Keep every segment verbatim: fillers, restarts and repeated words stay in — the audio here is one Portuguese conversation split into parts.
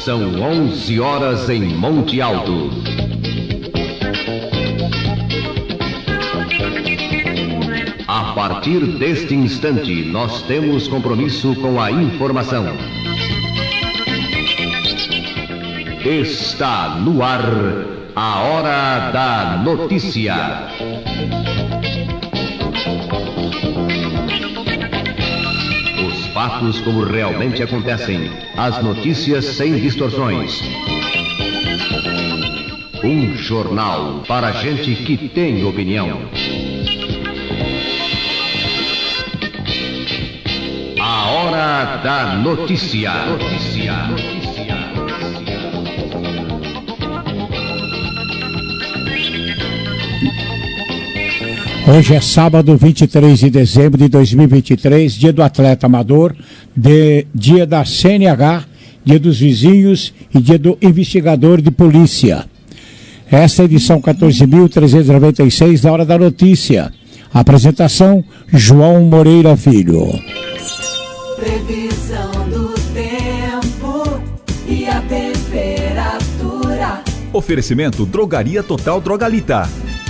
São onze horas em Monte Alto. A partir deste instante, nós temos compromisso com a informação. Está no ar a Hora da Notícia. Os fatos como realmente acontecem, as notícias sem distorções. Um jornal para gente que tem opinião. A Hora da Notícia. Notícia. Hoje é sábado, vinte e três de dezembro de dois mil e vinte e três, dia do atleta amador, de, dia da C N H, dia dos vizinhos e dia do investigador de polícia. Esta é a edição quatorze mil trezentos e noventa e seis da Hora da Notícia. Apresentação, João Moreira Filho. Previsão do tempo e a temperatura. Oferecimento Drogaria Total Drogalita.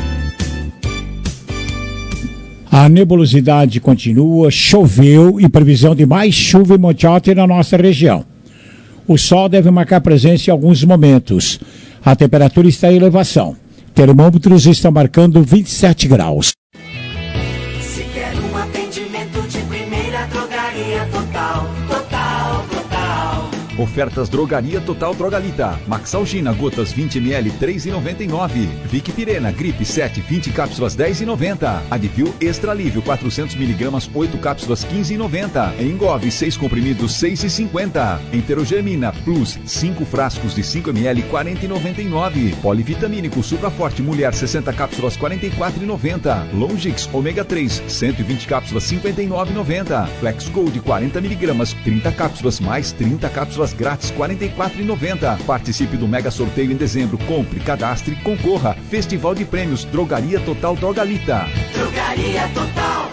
A nebulosidade continua, choveu e previsão de mais chuva em Monte Alto e na nossa região. O sol deve marcar presença em alguns momentos. A temperatura está em elevação. Termômetros estão marcando vinte e sete graus. Se quer um atendimento de primeira, Drogaria Total, Total, Total. Ofertas Drogaria Total Drogalita. Maxalgina, gotas vinte mililitros, três reais e noventa e nove centavos. Vic Pirena, gripe sete, vinte cápsulas, dez reais e noventa centavos. Advil Extra Alívio, quatrocentos miligramas, oito cápsulas, quinze reais e noventa centavos. Engove, seis comprimidos, seis reais e cinquenta centavos. Enterogermina Plus, cinco frascos de cinco mililitros, quarenta reais e noventa e nove centavos. Polivitamínico Supra Forte Mulher, sessenta cápsulas, quarenta e quatro reais e noventa centavos. Longix Ômega três, cento e vinte cápsulas, cinquenta e nove reais e noventa centavos. Flex Gold, quarenta miligramas, trinta cápsulas, mais trinta cápsulas grátis, quarenta e quatro reais e noventa centavos. Participe do mega sorteio em dezembro. Compre, cadastre, concorra. Festival de Prêmios Drogaria Total Drogalita. Drogaria Total.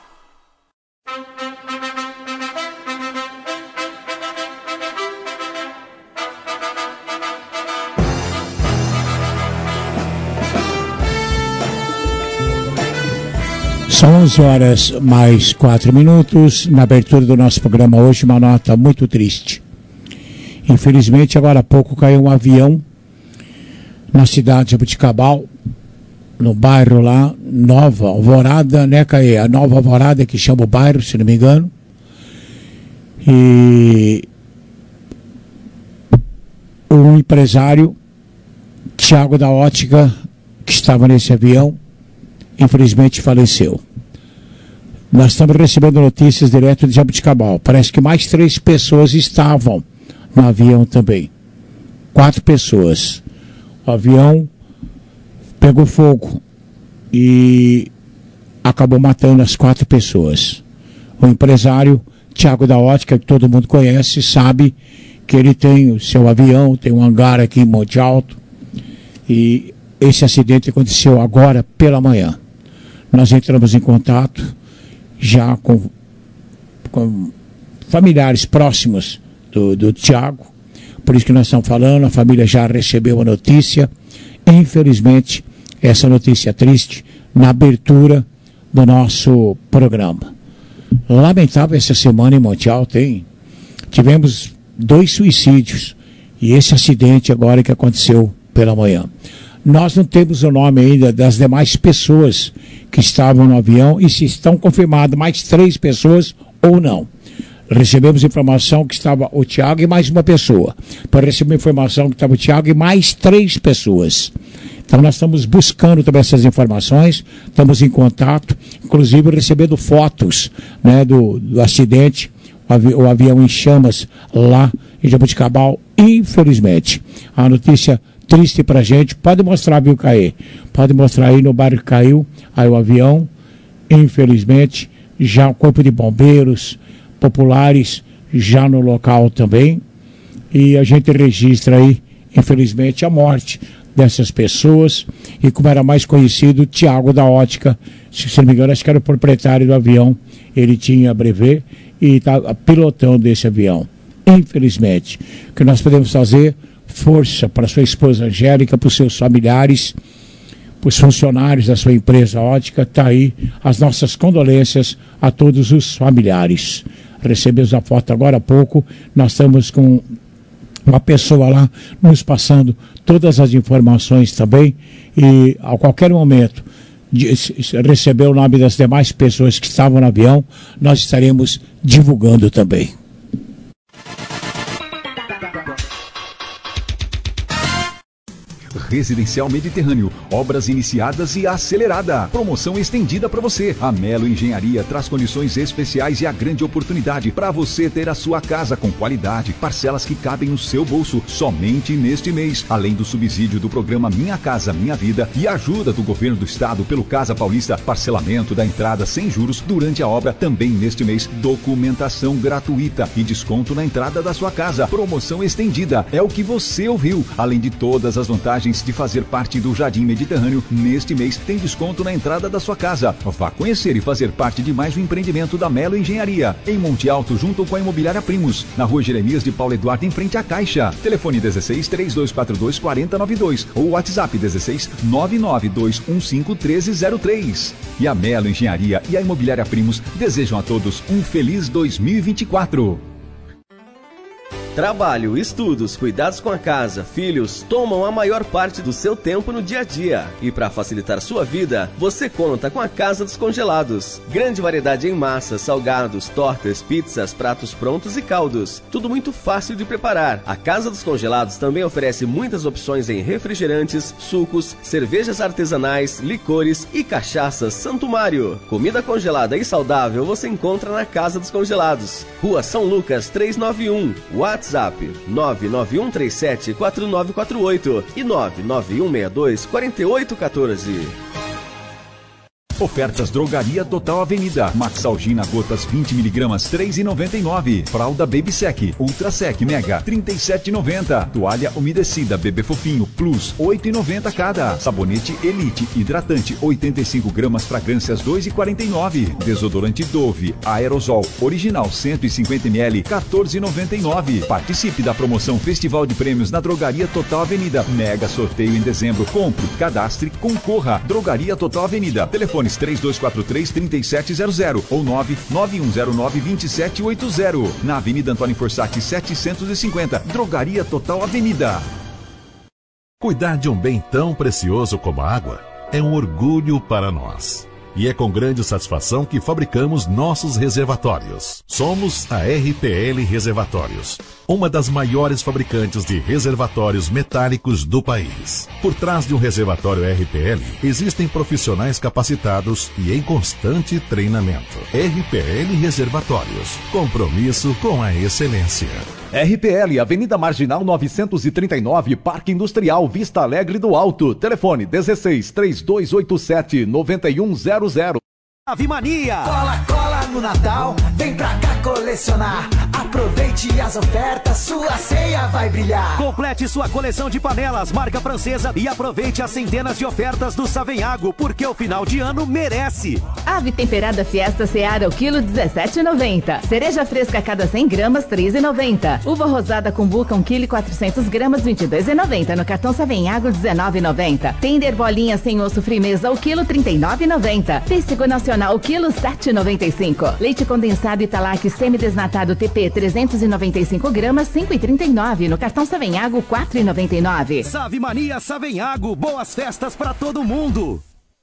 São onze horas mais quatro minutos. Na abertura do nosso programa hoje, uma nota muito triste. Infelizmente, agora há pouco caiu um avião na cidade de Jabuticabal, no bairro lá, Nova Alvorada, né, Caê? A Nova Alvorada que chama o bairro, se não me engano. E um empresário, Tiago da Ótica, que estava nesse avião, infelizmente faleceu. Nós estamos recebendo notícias direto de Jabuticabal. Parece que mais três pessoas estavam no avião também. Quatro pessoas. O avião pegou fogo e acabou matando as quatro pessoas. O empresário, Tiago da Ótica, que todo mundo conhece, sabe que ele tem o seu avião, tem um hangar aqui em Monte Alto. E esse acidente aconteceu agora pela manhã. Nós entramos em contato já com, com familiares próximos do, do Tiago, por isso que nós estamos falando, a família já recebeu a notícia. Infelizmente, essa notícia triste na abertura do nosso programa. Lamentável essa semana em Monte Alto, hein? Tivemos dois suicídios e esse acidente agora que aconteceu pela manhã. Nós não temos o nome ainda das demais pessoas que estavam no avião e se estão confirmadas mais três pessoas ou não. Recebemos informação que estava o Tiago e mais uma pessoa. Para receber informação que estava o Tiago e mais três pessoas. Então nós estamos buscando também essas informações, estamos em contato, inclusive recebendo fotos, né, do, do acidente, o, avi o avião em chamas lá em Jabuticabal, infelizmente. A notícia triste pra gente, pode mostrar, viu, Caê? Pode mostrar aí no bairro que caiu, aí o avião, infelizmente, já o corpo de bombeiros populares já no local também, e a gente registra aí, infelizmente, a morte dessas pessoas, e como era mais conhecido, Tiago da Ótica, se não me engano, acho que era o proprietário do avião, ele tinha brevet e estava pilotando esse avião. infelizmente. O que nós podemos fazer? Força para sua esposa Angélica, para os seus familiares, para os funcionários da sua empresa ótica. Está aí as nossas condolências a todos os familiares. Recebemos a foto agora há pouco, nós estamos com uma pessoa lá nos passando todas as informações também, e a qualquer momento de receber o nome das demais pessoas que estavam no avião, nós estaremos divulgando também. Residencial Mediterrâneo, obras iniciadas e acelerada. Promoção estendida para você. A Melo Engenharia traz condições especiais e a grande oportunidade para você ter a sua casa com qualidade, parcelas que cabem no seu bolso somente neste mês. Além do subsídio do programa Minha Casa Minha Vida e ajuda do governo do estado pelo Casa Paulista, parcelamento da entrada sem juros durante a obra também neste mês. Documentação gratuita e desconto na entrada da sua casa. Promoção estendida. É o que você ouviu. Além de todas as vantagens de fazer parte do Jardim Mediterrâneo, neste mês tem desconto na entrada da sua casa. Vá conhecer e fazer parte de mais um empreendimento da Melo Engenharia, em Monte Alto, junto com a Imobiliária Primos, na Rua Jeremias de Paulo Eduardo, em frente à Caixa. Telefone dezesseis, três dois quatro dois, quatro zero nove dois ou WhatsApp dezesseis, nove nove dois um cinco, um três zero três. E a Melo Engenharia e a Imobiliária Primos desejam a todos um feliz dois mil e vinte e quatro. Trabalho, estudos, cuidados com a casa, filhos, tomam a maior parte do seu tempo no dia a dia. E para facilitar sua vida, você conta com a Casa dos Congelados. Grande variedade em massas, salgados, tortas, pizzas, pratos prontos e caldos. Tudo muito fácil de preparar. A Casa dos Congelados também oferece muitas opções em refrigerantes, sucos, cervejas artesanais, licores e cachaças Santo Mário. Comida congelada e saudável você encontra na Casa dos Congelados. Rua São Lucas trezentos e noventa e um. WhatsApp nove nove um três sete, quatro nove quatro oito e nove nove um seis dois, quatro oito um quatro. Ofertas Drogaria Total Avenida. Maxalgina gotas vinte miligramas, três reais e noventa e nove centavos. Fralda Baby Sec Ultra Sec Mega, trinta e sete reais e noventa centavos. Toalha umedecida Bebê Fofinho Plus, oito reais e noventa centavos cada. Sabonete Elite Hidratante, oitenta e cinco gramas, fragrâncias dois reais e quarenta e nove centavos. Desodorante Dove Aerosol Original cento e cinquenta mililitros, quatorze reais e noventa e nove centavos. Participe da promoção Festival de Prêmios na Drogaria Total Avenida. Mega sorteio em dezembro. Compre, cadastre, concorra. Drogaria Total Avenida. Telefone três dois quatro três, três sete zero zero ou nove nove um zero nove, dois sete oito zero. Na Avenida Antônio Forsatti, setecentos e cinquenta. Drogaria Total Avenida. Cuidar de um bem tão precioso como a água é um orgulho para nós. E é com grande satisfação que fabricamos nossos reservatórios. Somos a R P L Reservatórios, uma das maiores fabricantes de reservatórios metálicos do país. Por trás de um reservatório R P L, existem profissionais capacitados e em constante treinamento. R P L Reservatórios, compromisso com a excelência. R P L, Avenida Marginal novecentos e trinta e nove, Parque Industrial, Vista Alegre do Alto. Telefone dezesseis, três dois oito sete, nove um zero zero. Ave Mania! Cola, cola no Natal, vem pra cá colecionar. Aproveite as ofertas, sua ceia vai brilhar. Complete sua coleção de panelas, marca francesa, e aproveite as centenas de ofertas do Savenhago, porque o final de ano merece. Ave temperada Fiesta Seara, o quilo dezessete reais e noventa centavos. Cereja fresca a cada cem gramas, três reais e noventa centavos. Uva rosada com buca, um quilo e quatrocentas gramas, vinte e dois reais e noventa centavos. No cartão Savenhago, dezenove reais e noventa centavos. Tender bolinha sem osso Frimeza, o quilo, trinta e nove reais e noventa centavos. Pêssego nacional, o quilo, sete reais e noventa e cinco centavos. Leite condensado Italac semidesnatado T P, trezentos e noventa e cinco gramas, cinco reais e trinta e nove centavos. No cartão Savenhago, quatro reais e noventa e nove centavos. Save Mania Savenhago, boas festas para todo mundo.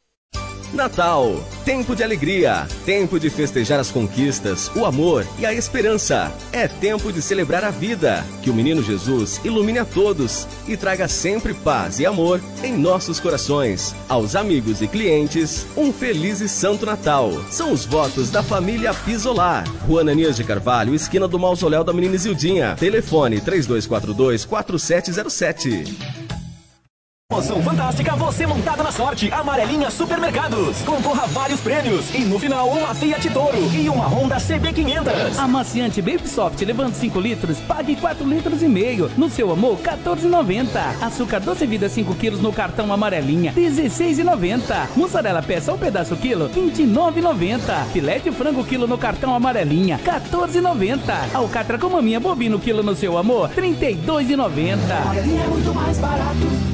Natal, tempo de alegria, tempo de festejar as conquistas, o amor e a esperança. É tempo de celebrar a vida. Que o menino Jesus ilumine a todos e traga sempre paz e amor em nossos corações. Aos amigos e clientes, um feliz e santo Natal. São os votos da família Pisolar. Rua Ananias de Carvalho, esquina do Mausoléu da Menina Isildinha. Telefone três dois quatro dois, quatro sete zero sete. Promoção fantástica, você montada na sorte. Amarelinha Supermercados. Concorra a vários prêmios. E no final, uma Fiat Toro e uma Honda C B quinhentos. Amaciante Baby Soft levando cinco litros, pague quatro litros e meio. No seu amor, quatorze reais e noventa centavos. Açúcar doce vida cinco quilos no cartão Amarelinha, dezesseis reais e noventa centavos. Mussarela peça ou pedaço quilo, vinte e nove reais e noventa centavos. Filé de frango quilo no cartão Amarelinha, quatorze reais e noventa centavos. Alcatra com maminha bovino quilo no seu amor, trinta e dois reais e noventa centavos. Amarelinha é muito mais barato.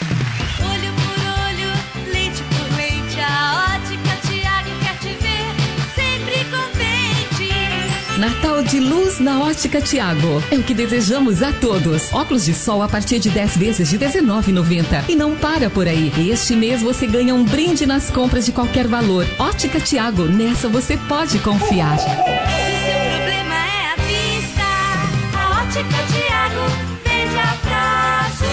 Natal de luz na Ótica Tiago. É o que desejamos a todos. Óculos de sol a partir de dez vezes de dezenove reais e noventa centavos. E não para por aí. Este mês você ganha um brinde nas compras de qualquer valor. Ótica Tiago, nessa você pode confiar. Se seu problema é a vista, a Ótica Tiago vende a prazo.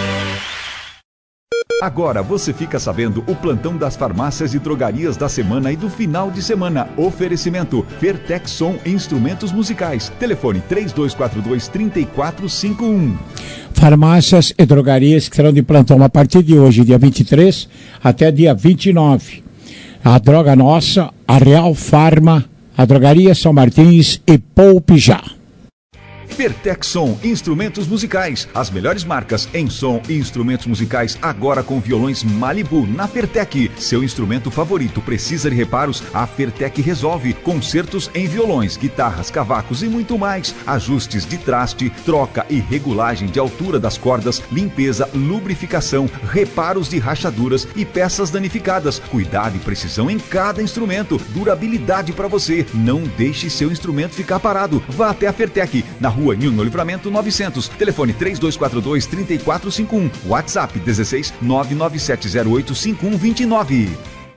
Agora você fica sabendo o plantão das farmácias e drogarias da semana e do final de semana. Oferecimento Fertexson Instrumentos Musicais. Telefone três dois quatro dois, três quatro cinco um. Farmácias e drogarias que serão de plantão a partir de hoje, dia vinte e três, até dia vinte e nove. A Droga Nossa, a Real Farma, a Drogaria São Martins e Poupe Já. Fertexson Instrumentos Musicais. As melhores marcas em som e instrumentos musicais agora com violões Malibu na Fertec. Seu instrumento favorito precisa de reparos? A Fertec resolve. Concertos em violões, guitarras, cavacos e muito mais. Ajustes de traste, troca e regulagem de altura das cordas, limpeza, lubrificação, reparos de rachaduras e peças danificadas. Cuidado e precisão em cada instrumento. Durabilidade para você. Não deixe seu instrumento ficar parado. Vá até a Fertec, na rua Nilno Livramento novecentos. Telefone três dois quatro dois, três quatro cinco um. WhatsApp dezesseis, nove nove sete zero oito, cinco um dois nove.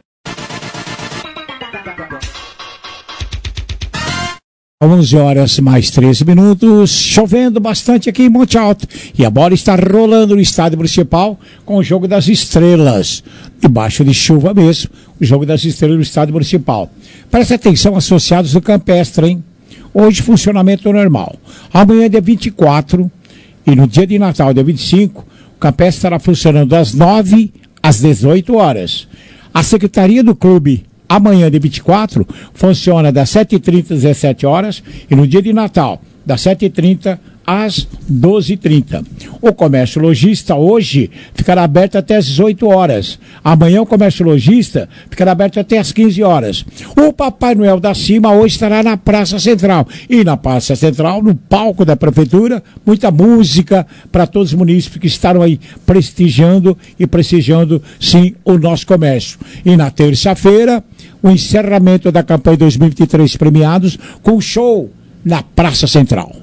onze horas mais treze minutos, chovendo bastante aqui em Monte Alto. E a bola está rolando no estádio municipal com o jogo das estrelas. Debaixo de chuva mesmo, o jogo das estrelas no estádio municipal. Preste atenção, associados do Campestre, hein? Hoje, funcionamento normal. Amanhã, dia vinte e quatro, e no dia de Natal, dia vinte e cinco, o Campestre estará funcionando das nove às dezoito horas. A Secretaria do Clube, amanhã, dia vinte e quatro, funciona das sete e trinta às dezessete horas, e no dia de Natal, das sete e trinta às doze e trinta. O comércio lojista hoje ficará aberto até às dezoito horas. Amanhã o comércio lojista ficará aberto até às quinze horas. O Papai Noel da Cima hoje estará na Praça Central. E na Praça Central, no palco da Prefeitura, muita música para todos os munícipes que estarão aí prestigiando e prestigiando, sim, o nosso comércio. E na terça-feira, o encerramento da campanha dois mil e vinte e três premiados com show na Praça Central.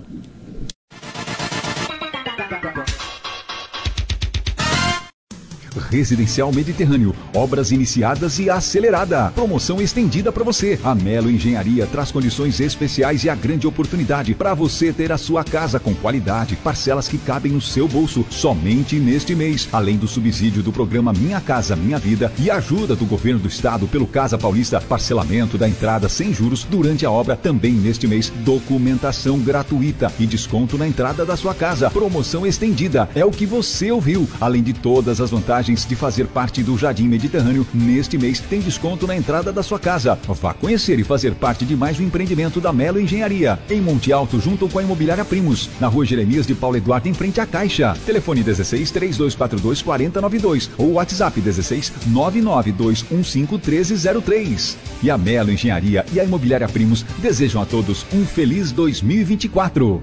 Residencial Mediterrâneo, obras iniciadas e acelerada. Promoção estendida para você. A Melo Engenharia traz condições especiais e a grande oportunidade para você ter a sua casa com qualidade, parcelas que cabem no seu bolso somente neste mês. Além do subsídio do programa Minha Casa Minha Vida e ajuda do governo do estado pelo Casa Paulista, parcelamento da entrada sem juros durante a obra também neste mês. Documentação gratuita e desconto na entrada da sua casa. Promoção estendida. É o que você ouviu. Além de todas as vantagens de fazer parte do Jardim Mediterrâneo, neste mês tem desconto na entrada da sua casa. Vá conhecer e fazer parte de mais um empreendimento da Melo Engenharia, em Monte Alto, junto com a Imobiliária Primos, na Rua Jeremias de Paulo Eduardo, em frente à Caixa. Telefone dezesseis, três dois quatro dois, quatro zero nove dois ou WhatsApp dezesseis, nove nove dois um cinco, um três zero três. E a Melo Engenharia e a Imobiliária Primos desejam a todos um feliz dois mil e vinte e quatro.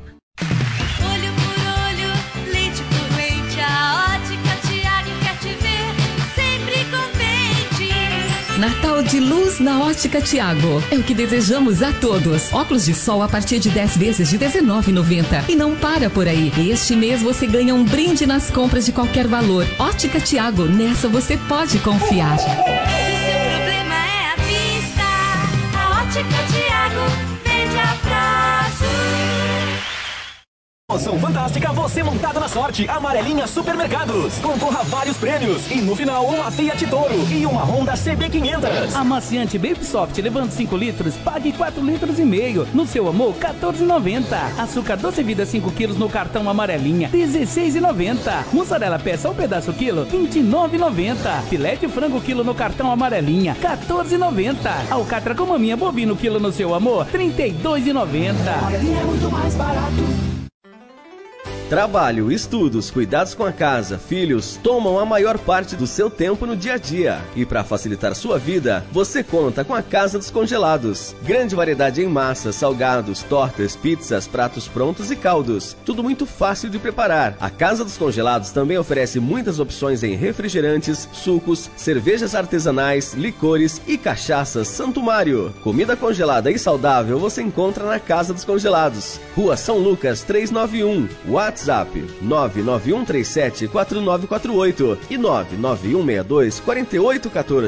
Natal de luz na Ótica Tiago. É o que desejamos a todos. Óculos de sol a partir de dez vezes de dezenove reais e noventa centavos. E não para por aí. Este mês você ganha um brinde nas compras de qualquer valor. Ótica Tiago, nessa você pode confiar. Se seu problema é a vista, a Ótica Tiago vende a prazo. Promoção fantástica, você montado na sorte. Amarelinha Supermercados. Concorra a vários prêmios. E no final, uma Fiat Toro e uma Honda C B quinhentos. Amaciante Baby Soft levando cinco litros, pague quatro litros e meio. No seu amor, quatorze reais e noventa centavos. Açúcar doce vida cinco quilos no cartão Amarelinha, dezesseis reais e noventa centavos. Mussarela peça ou pedaço quilo, vinte e nove reais e noventa centavos. Filé de frango quilo no cartão Amarelinha, quatorze reais e noventa centavos. Alcatra com maminha bovino quilo no seu amor, trinta e dois reais e noventa centavos. Amarelinha é muito mais barato. Trabalho, estudos, cuidados com a casa, filhos, tomam a maior parte do seu tempo no dia a dia. E para facilitar sua vida, você conta com a Casa dos Congelados. Grande variedade em massas, salgados, tortas, pizzas, pratos prontos e caldos. Tudo muito fácil de preparar. A Casa dos Congelados também oferece muitas opções em refrigerantes, sucos, cervejas artesanais, licores e cachaças Santo Mário. Comida congelada e saudável você encontra na Casa dos Congelados. Rua São Lucas trezentos e noventa e um. WhatsApp nove nove um três sete quatro nove quatro oito e nove nove um seis dois quatro oito um quatro.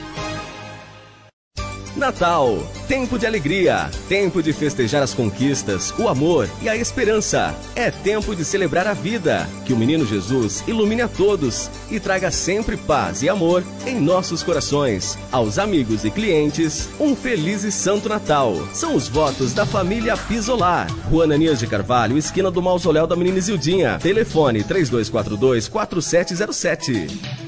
Natal, tempo de alegria, tempo de festejar as conquistas, o amor e a esperança. É tempo de celebrar a vida, que o menino Jesus ilumine a todos e traga sempre paz e amor em nossos corações. Aos amigos e clientes, um feliz e santo Natal. São os votos da família Pisolar. Rua Ananias de Carvalho, esquina do Mausoléu da Menina Isildinha. Telefone três dois quatro dois quatro sete zero sete.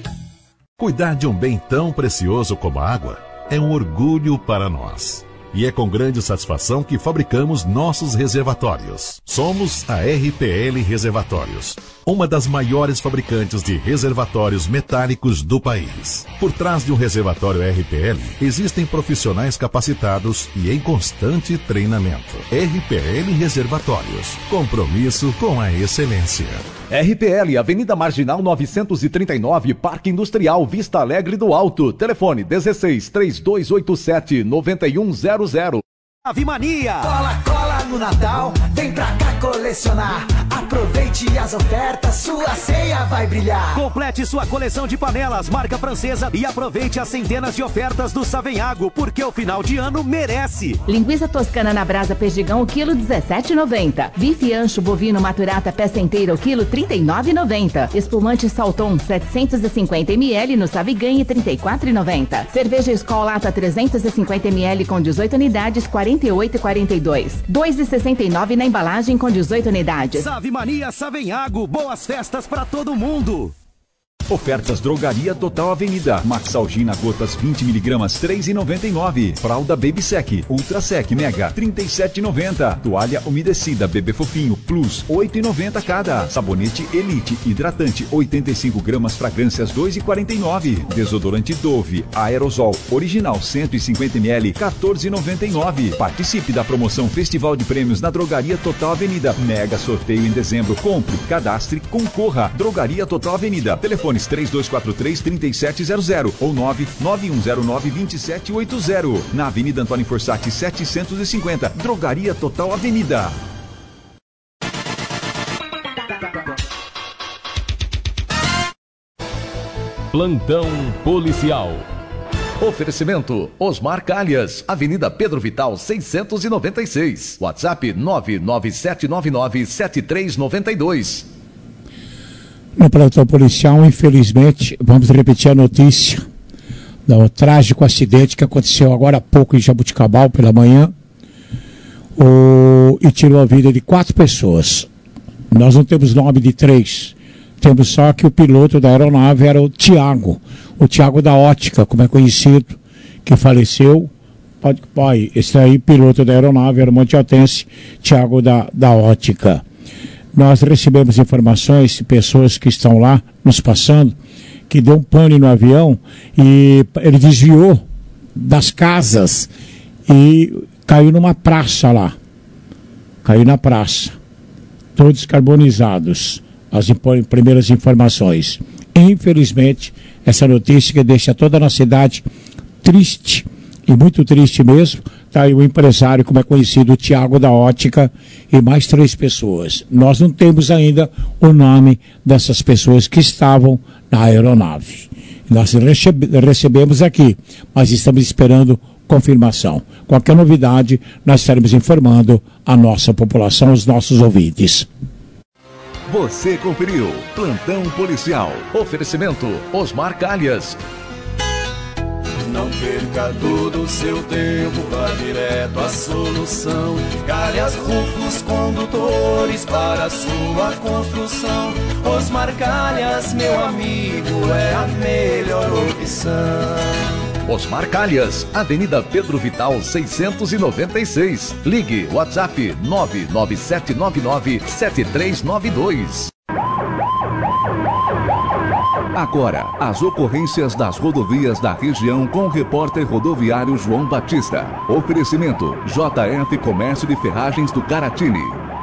Cuidar de um bem tão precioso como a água é um orgulho para nós. E é com grande satisfação que fabricamos nossos reservatórios. Somos a R P L Reservatórios, uma das maiores fabricantes de reservatórios metálicos do país. Por trás de um reservatório R P L, existem profissionais capacitados e em constante treinamento. R P L Reservatórios, compromisso com a excelência. R P L, Avenida Marginal novecentos e trinta e nove, Parque Industrial, Vista Alegre do Alto. Telefone dezesseis, três dois oito sete, nove um zero zero. Ave Mania! Cola, cola no Natal, vem pra cá colecionar. Aproveite as ofertas, sua ceia vai brilhar. Complete sua coleção de panelas, marca francesa, e aproveite as centenas de ofertas do Savenhago, porque o final de ano merece. Linguiça toscana na brasa perdigão, o quilo dezessete reais e noventa centavos. Bife ancho bovino maturata peça inteira, o quilo trinta e nove reais e noventa centavos. Espumante Salton setecentos e cinquenta mililitros no Saviganhe, trinta e quatro reais e noventa centavos. Cerveja Skol Lata trezentos e cinquenta mililitros com dezoito unidades, quarenta e oito reais e quarenta e dois centavos. dois reais e sessenta e nove centavos na embalagem com dezoito unidades. Save Mania Savenhago, boas festas pra todo mundo. Ofertas Drogaria Total Avenida. Maxalgina gotas vinte miligramas, três reais e noventa e nove centavos. Fralda Baby Sec, Ultra Sec Mega, trinta e sete reais e noventa centavos. Toalha umedecida Bebê Fofinho Plus, oito reais e noventa centavos cada. Sabonete Elite hidratante, oitenta e cinco gramas, fragrâncias dois reais e quarenta e nove centavos. Desodorante Dove Aerosol Original cento e cinquenta mililitros, quatorze reais e noventa e nove centavos. Participe da promoção Festival de Prêmios na Drogaria Total Avenida. Mega sorteio em dezembro. Compre, cadastre, concorra. Drogaria Total Avenida. Telefone três dois quatro três, três sete zero zero ou nove nove um zero nove, dois sete oito zero. Na Avenida Antônio Forsatti setecentos e cinquenta. Drogaria Total Avenida. Plantão policial. Oferecimento Osmar Calhas, Avenida Pedro Vital seiscentos e noventa e seis. WhatsApp nove nove sete nove nove sete três nove dois. No plantão policial, infelizmente, vamos repetir a notícia do trágico acidente que aconteceu agora há pouco em Jabuticabal pela manhã, o, e tirou a vida de quatro pessoas. Nós não temos nome de três, temos só que o piloto da aeronave era o Tiago, o Tiago da Ótica, como é conhecido, que faleceu. Pode, pai, esse aí, piloto da aeronave, era o montealtense Tiago da, da Ótica. Nós recebemos informações de pessoas que estão lá nos passando, que deu um pane no avião e ele desviou das casas e caiu numa praça lá. Caiu na praça. Todos carbonizados. As impo- primeiras informações. Infelizmente, essa notícia que deixa toda a nossa cidade triste, e muito triste mesmo. Está aí o empresário, como é conhecido, o Tiago da Ótica, e mais três pessoas. Nós não temos ainda o nome dessas pessoas que estavam na aeronave. Nós recebe, recebemos aqui, mas estamos esperando confirmação. Qualquer novidade, nós estaremos informando a nossa população, os nossos ouvintes. Você conferiu Plantão Policial. Oferecimento Osmar Calhas. Não perca todo o seu tempo, vá direto à solução. Calhas Rufos Condutores para a sua construção. Osmar Calhas, meu amigo, é a melhor opção. Osmar Calhas, Avenida Pedro Vital seiscentos e noventa e seis. Ligue WhatsApp nove nove sete nove nove sete três nove dois. Agora, as ocorrências das rodovias da região com o repórter rodoviário João Batista. Oferecimento J F Comércio de Ferragens do Caratini.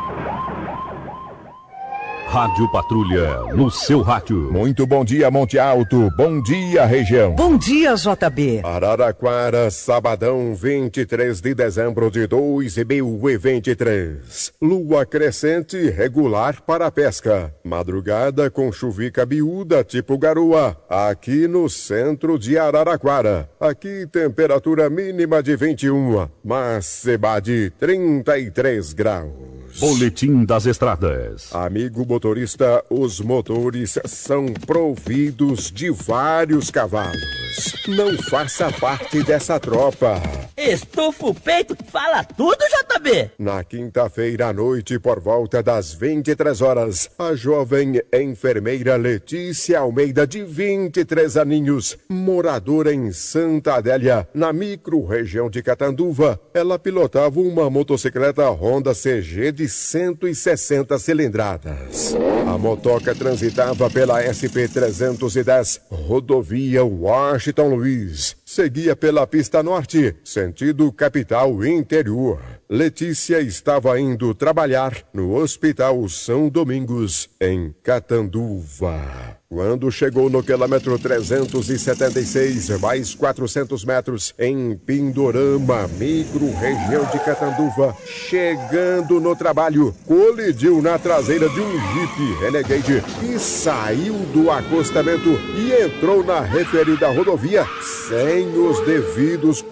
Rádio Patrulha, no seu rádio. Muito bom dia, Monte Alto. Bom dia, região. Bom dia, J B. Araraquara, sabadão, vinte e três de dezembro de dois mil e vinte e três. Lua crescente regular para a pesca. Madrugada com chuvica miúda tipo garoa. Aqui no centro de Araraquara. Aqui temperatura mínima de vinte e um, máxima de trinta e três graus. Boletim das Estradas. Amigo motorista, os motores são providos de vários cavalos. Não faça parte dessa tropa. Estufa o peito, fala tudo, J B. Na quinta-feira à noite, por volta das vinte e três horas, a jovem enfermeira Letícia Almeida, de vinte e três aninhos, moradora em Santa Adélia, na micro-região de Catanduva, ela pilotava uma motocicleta Honda C G de cento e sessenta cilindradas. A motoca transitava pela S P trezentos e dez, rodovia Washington Luiz. Seguia pela pista norte, sentido capital interior. Letícia estava indo trabalhar no Hospital São Domingos, em Catanduva. Quando chegou no quilômetro trezentos e setenta e seis, mais quatrocentos metros, em Pindorama, micro-região de Catanduva, chegando no trabalho, colidiu na traseira de um Jeep Renegade e saiu do acostamento e entrou na referida rodovia sem os devidos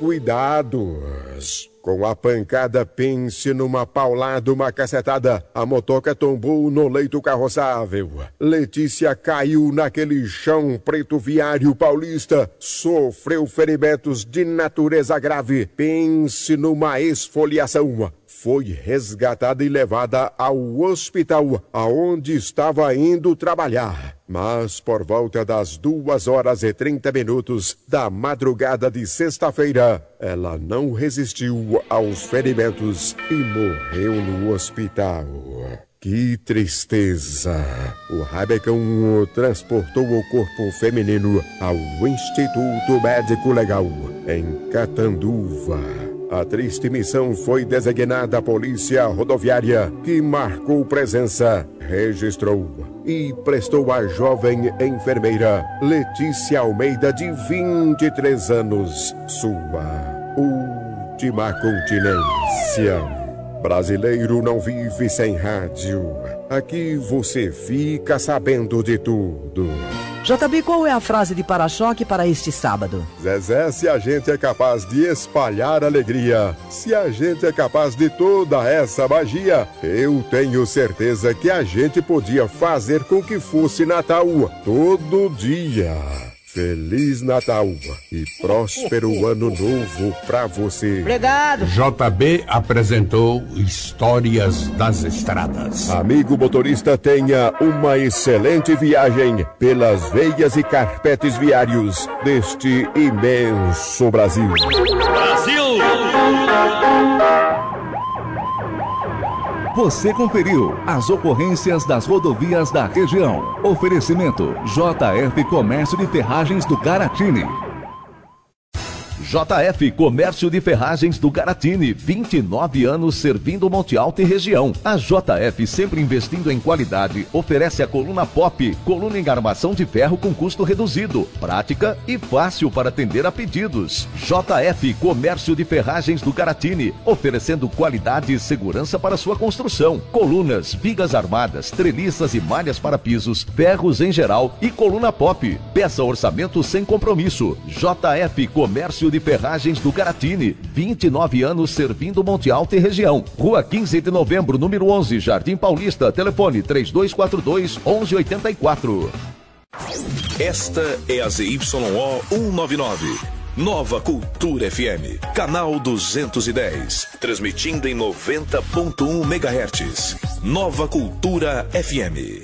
cuidados. Com a pancada, pense numa paulada, uma cacetada. A motoca tombou no leito carroçável. Letícia caiu naquele chão preto viário paulista. Sofreu ferimentos de natureza grave. Pense numa esfoliação. Foi resgatada e levada ao hospital, aonde estava indo trabalhar. Mas por volta das duas horas e trinta minutos da madrugada de sexta-feira, ela não resistiu aos ferimentos e morreu no hospital. Que tristeza! O Rabecão transportou o corpo feminino ao Instituto Médico Legal, em Catanduva. A triste missão foi designada à Polícia Rodoviária, que marcou presença, registrou e prestou à jovem enfermeira Letícia Almeida, de vinte e três anos, sua última continência. Brasileiro não vive sem rádio. Aqui você fica sabendo de tudo. J B, qual é a frase de para-choque para este sábado? Zezé, se a gente é capaz de espalhar alegria, se a gente é capaz de toda essa magia, eu tenho certeza que a gente podia fazer com que fosse Natal todo dia. Feliz Natal e próspero Ano Novo pra você. Obrigado. J B apresentou Histórias das Estradas. Amigo motorista, tenha uma excelente viagem pelas veias e carpetes viários deste imenso Brasil. Brasil! Você conferiu as ocorrências das rodovias da região. Oferecimento J F Comércio de Ferragens do Caratini. J F Comércio de Ferragens do Caratini, vinte e nove anos servindo Monte Alto e região. A J F, sempre investindo em qualidade, oferece a coluna Pop, coluna em armação de ferro com custo reduzido, prática e fácil para atender a pedidos. J F Comércio de Ferragens do Caratini, oferecendo qualidade e segurança para sua construção. Colunas, vigas armadas, treliças e malhas para pisos, ferros em geral e coluna Pop. Peça orçamento sem compromisso. J F Comércio de de Ferragens do Garatini. vinte e nove anos servindo Monte Alto e região. Rua quinze de novembro, número onze, Jardim Paulista. Telefone três dois quatro dois, onze oitenta e quatro. Esta é a Z Y O cento e noventa e nove. Nova Cultura F M, canal duzentos e dez, transmitindo em noventa ponto um megahertz. Nova Cultura F M.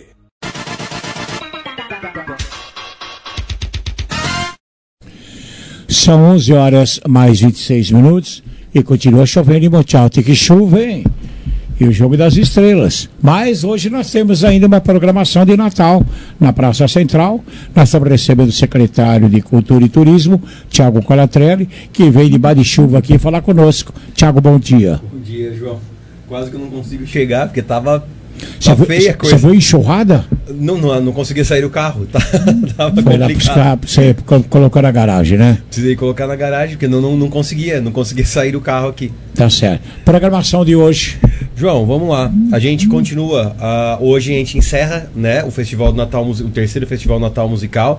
São onze horas mais vinte e seis minutos e continua chovendo em Monte Alto. Que chuva, hein? E o Jogo das Estrelas. Mas hoje nós temos ainda uma programação de Natal na Praça Central. Nós estamos recebendo o secretário de Cultura e Turismo, Tiago Colatrelli, que veio de bar de chuva aqui falar conosco. Tiago, bom dia. Bom dia, João. Quase que eu não consigo chegar, porque tava, você tá foi, feia a coisa. Você foi enxurrada? Não, não, não conseguia sair do carro. Tá, tava foi lá buscar, você colocou na garagem, né? Precisei colocar na garagem, porque não, não, não conseguia, não conseguia sair do carro aqui. Tá certo. Programação de hoje. João, vamos lá. A gente continua. Uh, hoje a gente encerra, né, o Festival do Natal, o terceiro Festival Natal Musical.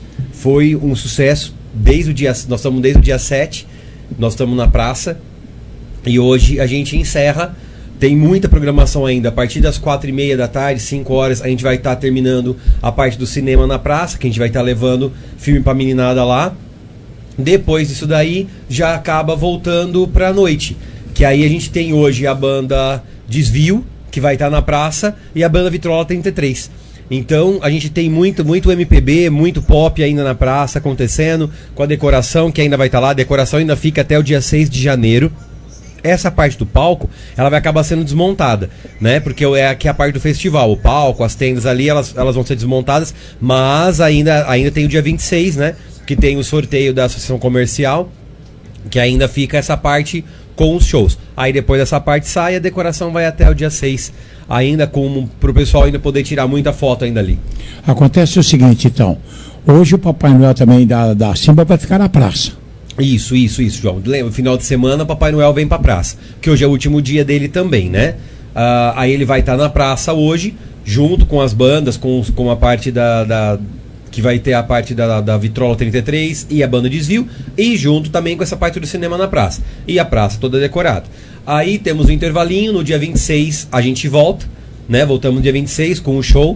Foi um sucesso desde o dia. Nós estamos desde o dia sete. Nós estamos na praça. E hoje a gente encerra. Tem muita programação ainda. A partir das quatro e meia da tarde, cinco horas, a gente vai estar tá terminando a parte do cinema na praça, que a gente vai estar tá levando filme pra meninada lá. Depois disso daí, já acaba voltando pra noite. Que aí a gente tem hoje a banda Desvio, que vai estar na praça, e a banda Vitrola trinta e três. Então a gente tem muito, muito M P B, muito pop ainda na praça acontecendo, com a decoração que ainda vai estar lá. A decoração ainda fica até o dia seis de janeiro. Essa parte do palco, ela vai acabar sendo desmontada, né? Porque é aqui a parte do festival. O palco, as tendas ali, elas, elas vão ser desmontadas, mas ainda, ainda tem o dia vinte e seis, né? Que tem o sorteio da associação comercial, que ainda fica essa parte com os shows. Aí depois dessa parte sai, a decoração vai até o dia seis, ainda como pro pessoal ainda poder tirar muita foto ainda ali. Acontece o seguinte, então. Hoje o Papai Noel também da, da Simba vai ficar na praça. Isso, isso, isso, João. Lembra, no final de semana o Papai Noel vem pra praça, que hoje é o último dia dele também, né? Uh, aí ele vai estar tá na praça hoje, junto com as bandas, com, com a parte da... da que vai ter a parte da, da Vitrola trinta e três e a banda Desvio, e junto também com essa parte do cinema na praça. E a praça toda decorada. Aí temos um intervalinho, no dia vinte e seis a gente volta, né? Voltamos no dia vinte e seis com o show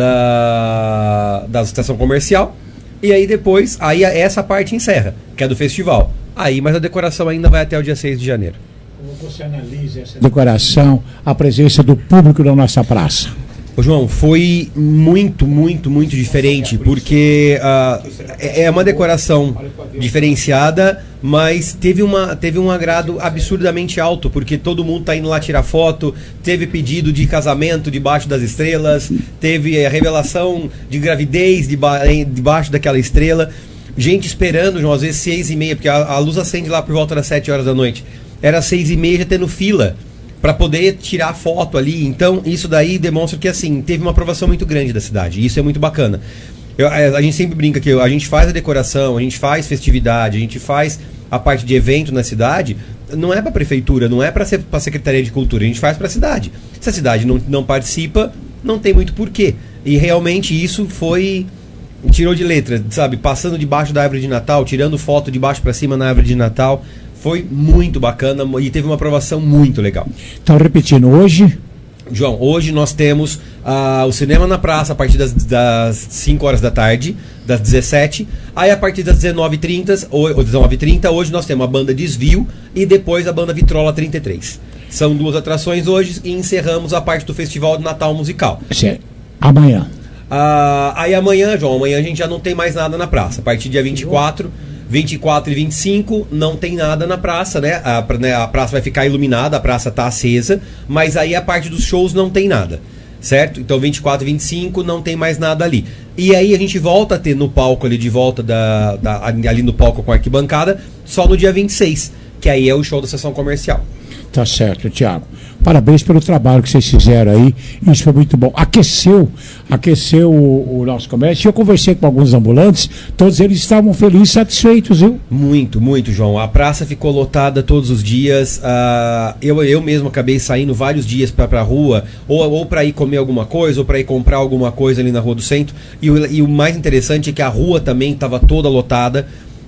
da, da estação comercial. E aí depois, aí essa parte encerra, que é do festival. Aí, mas a decoração ainda vai até o dia seis de janeiro. Como você analisa essa decoração, a presença do público na nossa praça? Ô João, foi muito, muito, muito diferente, porque uh, é uma decoração diferenciada, mas teve, uma, teve um agrado absurdamente alto, porque todo mundo tá indo lá tirar foto, teve pedido de casamento debaixo das estrelas, teve a revelação de gravidez deba debaixo daquela estrela, gente esperando, João, às vezes seis e meia, porque a, a luz acende lá por volta das sete horas da noite, era seis e meia já tendo fila para poder tirar foto ali. Então isso daí demonstra que assim teve uma aprovação muito grande da cidade, e isso é muito bacana. Eu, a, a gente sempre brinca que a gente faz a decoração, a gente faz festividade, a gente faz a parte de evento na cidade, não é para a prefeitura, não é para a Secretaria de Cultura, a gente faz para a cidade. Se a cidade não, não participa, não tem muito porquê. E realmente isso foi... tirou de letra, sabe? Passando debaixo da árvore de Natal, tirando foto de baixo para cima na árvore de Natal. Foi muito bacana e teve uma aprovação muito legal. Então, repetindo, hoje... João, hoje nós temos uh, o cinema na praça a partir das, das cinco horas da tarde, das dezessete. Aí a partir das dezenove e trinta, ou, ou dezenove e trinta, hoje nós temos a banda Desvio e depois a banda Vitrola trinta e três. São duas atrações hoje e encerramos a parte do Festival de Natal Musical. Certo. Amanhã. Uh, aí amanhã, João, amanhã a gente já não tem mais nada na praça. A partir do dia vinte e quatro... vinte e quatro e vinte e cinco não tem nada na praça, né? A, né? A praça vai ficar iluminada, a praça tá acesa, mas aí a parte dos shows não tem nada, certo? Então vinte e quatro e vinte e cinco não tem mais nada ali. E aí a gente volta a ter no palco ali, de volta da, da, ali no palco com a arquibancada, só no dia vinte e seis, que aí é o show da sessão comercial. Tá certo, Tiago. Parabéns pelo trabalho que vocês fizeram aí. Isso foi muito bom. Aqueceu, aqueceu o, o nosso comércio. Eu conversei com alguns ambulantes, todos eles estavam felizes e satisfeitos, viu? Muito, muito, João. A praça ficou lotada todos os dias. Uh, eu, eu mesmo acabei saindo vários dias para a rua, ou, ou para ir comer alguma coisa, ou para ir comprar alguma coisa ali na Rua do Centro. E o, e o mais interessante é que a rua também estava toda lotada.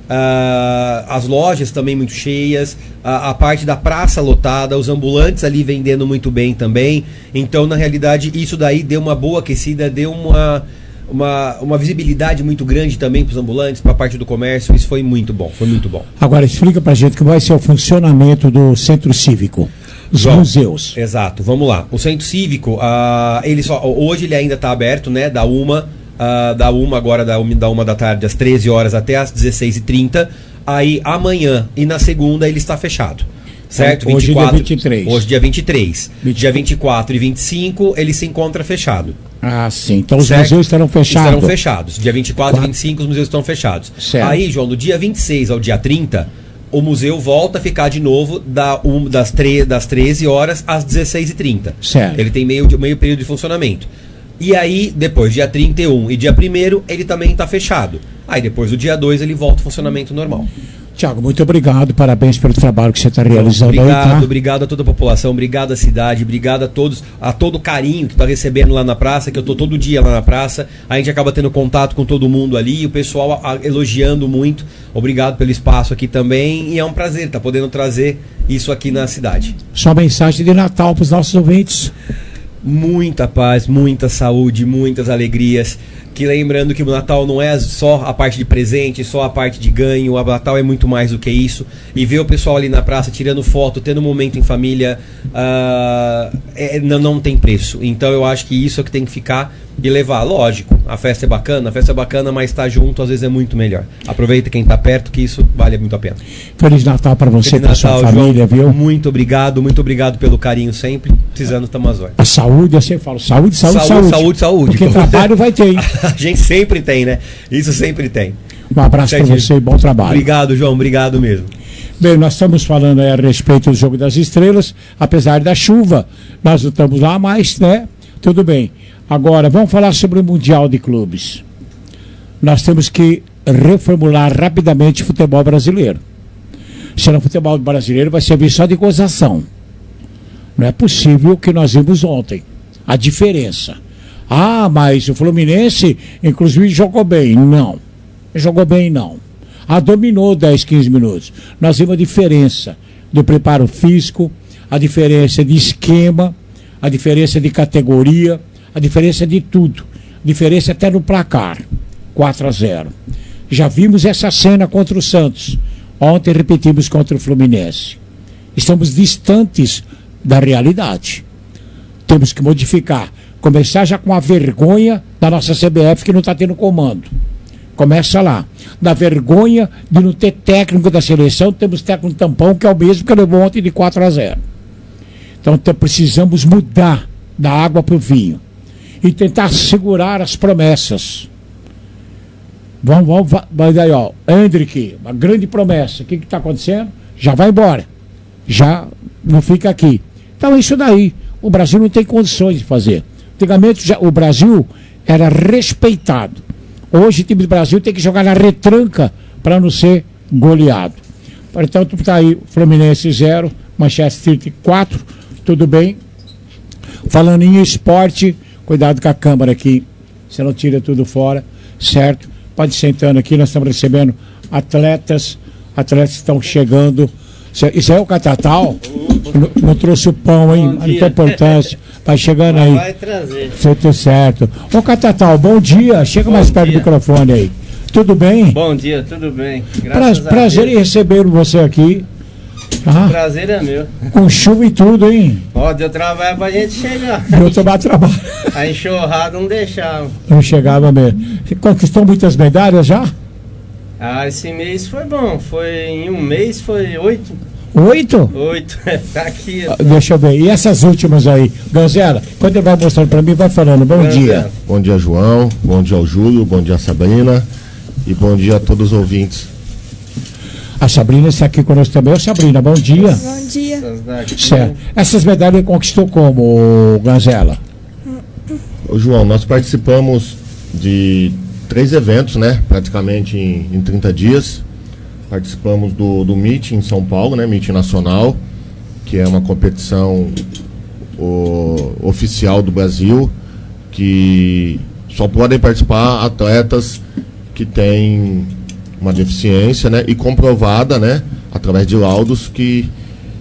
Uh, as lojas também muito cheias, a, a parte da praça lotada, os ambulantes ali vendendo muito bem também. Então, na realidade, isso daí deu uma boa aquecida, deu uma, uma, uma visibilidade muito grande também para os ambulantes, para a parte do comércio. Isso foi muito bom, foi muito bom. Agora, explica para a gente como vai ser o funcionamento do centro cívico, os João, museus. Exato, vamos lá. O centro cívico, uh, ele só, hoje ele ainda está aberto, né, da uma... Uh, da uma agora, da uma, da uma da tarde, às treze horas até às dezesseis e trinta. Aí amanhã e na segunda ele está fechado. Certo? Hoje vinte e quatro, dia vinte e três. Hoje dia vinte e três. vinte Dia vinte e quatro e vinte e cinco ele se encontra fechado. Ah, sim. Então os certo? museus estarão fechados. Estarão fechados. Dia vinte e quatro e vinte e cinco os museus estão fechados. Certo. Aí, João, do dia vinte e seis ao dia trinta, o museu volta a ficar de novo da, um, das, tre, das treze horas às dezesseis e trinta. Certo. Ele tem meio, meio período de funcionamento. E aí, depois, dia trinta e um e dia primeiro, ele também está fechado. Aí, depois do dia dois, ele volta ao funcionamento normal. Tiago, muito obrigado, parabéns pelo trabalho que você está realizando. Obrigado, aí, tá? obrigado a toda a população, obrigado à cidade, obrigado a todos, a todo o carinho que está recebendo lá na praça, que eu estou todo dia lá na praça, a gente acaba tendo contato com todo mundo ali, o pessoal a, a, elogiando muito, obrigado pelo espaço aqui também, e é um prazer estar tá podendo trazer isso aqui na cidade. Sua mensagem de Natal para os nossos ouvintes. Muita paz, muita saúde, muitas alegrias. Que lembrando que o Natal não é só a parte de presente, só a parte de ganho. O Natal é muito mais do que isso. E ver o pessoal ali na praça tirando foto, tendo um momento em família, uh, é, não, não tem preço. Então eu acho que isso é que tem que ficar e levar. Lógico, a festa é bacana, a festa é bacana, mas estar junto às vezes é muito melhor. Aproveita quem está perto, que isso vale muito a pena. Feliz Natal para você e para sua família, João, viu? Muito obrigado, muito obrigado pelo carinho sempre. Precisando, estamos às ordens. A saúde, eu sempre falo, saúde, saúde, saúde. Saúde, saúde, saúde. Porque trabalho vai ter, hein? A gente sempre tem, né? Isso sempre tem. Um abraço para você e bom trabalho. Obrigado, João, obrigado mesmo. Bem, nós estamos falando aí a respeito do Jogo das Estrelas, apesar da chuva, nós não estamos lá, mas, né, tudo bem. Agora, vamos falar sobre o Mundial de Clubes. Nós temos que reformular rapidamente o futebol brasileiro. Senão o futebol brasileiro vai servir só de gozação. Não é possível o que nós vimos ontem. A diferença. Ah, mas o Fluminense, inclusive, jogou bem. Não. Jogou bem, não. Ah, dominou dez, quinze minutos. Nós vimos a diferença do preparo físico, a diferença de esquema, a diferença de categoria, a diferença de tudo. A diferença até no placar. quatro a zero. Já vimos essa cena contra o Santos. Ontem repetimos contra o Fluminense. Estamos distantes da realidade. Temos que modificar. Começar já com a vergonha da nossa C B F que não está tendo comando. Começa lá. Da vergonha de não ter técnico da seleção, temos técnico tampão, que é o mesmo que levou ontem de quatro a zero. Então precisamos mudar da água para o vinho. E tentar segurar as promessas. Vamos, vamos, vai daí, ó. Hendrick, uma grande promessa. O que está acontecendo? Já vai embora. Já não fica aqui. Então é isso daí. O Brasil não tem condições de fazer. Antigamente já, o Brasil era respeitado. Hoje o time do Brasil tem que jogar na retranca para não ser goleado. Portanto, está aí Fluminense zero, Manchester City quatro, tudo bem. Falando em esporte, cuidado com a câmera aqui, você não tira tudo fora, certo? Pode ir sentando aqui, nós estamos recebendo atletas, atletas estão chegando. Isso é o Catatal? Não, não trouxe o pão, hein? Não tem importância. Vai chegando aí. Vai trazer. Tudo certo. Ô Catatal, bom dia. Chega bom mais perto dia. do microfone aí. Tudo bem? Bom dia, tudo bem. Graças pra, prazer Deus. Em receber você aqui. Ah, prazer é meu. Com chuva e tudo, hein? Ó, deu trabalho pra gente chegar. Deu tomar trabalho. A enxurrada não deixava. Não chegava mesmo. Você conquistou muitas medalhas já? Ah, esse mês foi bom. Foi em um mês foi oito. Oito? Oito. Tá aqui. Ah, deixa eu ver. E essas últimas aí? Ganzela, quando ele vai mostrando pra mim, vai falando. Bom Ganzela. dia. Bom dia, João. Bom dia ao Júlio. Bom dia, Sabrina. E bom dia a todos os ouvintes. A Sabrina está aqui conosco também. Ô Sabrina, bom dia. Bom dia. Certo. Essas medalhas conquistou como, Ganzela? Ô João, nós participamos de três eventos, né? Praticamente em, em trinta dias. Participamos do, do Meet em São Paulo, né? Meet Nacional, que é uma competição o, oficial do Brasil, que só podem participar atletas que têm uma deficiência, né? E comprovada, né? Através de laudos que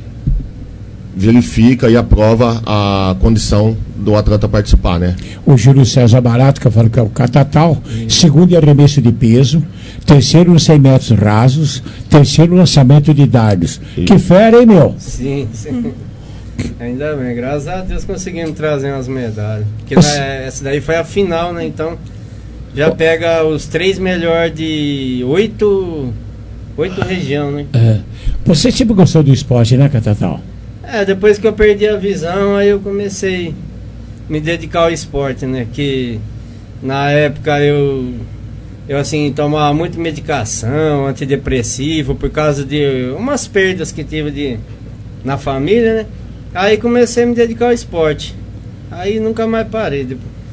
verifica e aprova a condição do atleta participar, né? O Júlio César Barato, que eu falo que é o Catatal, segundo em arremesso de peso, terceiro nos cem metros rasos, terceiro no lançamento de dardos. E... Que fera, hein, meu? Sim, sim. Ainda bem, graças a Deus conseguimos trazer umas medalhas. Porque Você... na, essa daí foi a final, né? Então já pega os três melhores de oito, oito regiões, né? É. Você sempre gostou do esporte, né, Catatal? É, depois que eu perdi a visão, aí eu comecei a me dedicar ao esporte, né? Que na época eu, eu assim, tomava muito medicação, antidepressivo, por causa de umas perdas que tive de, na família, né? Aí comecei a me dedicar ao esporte. Aí nunca mais parei.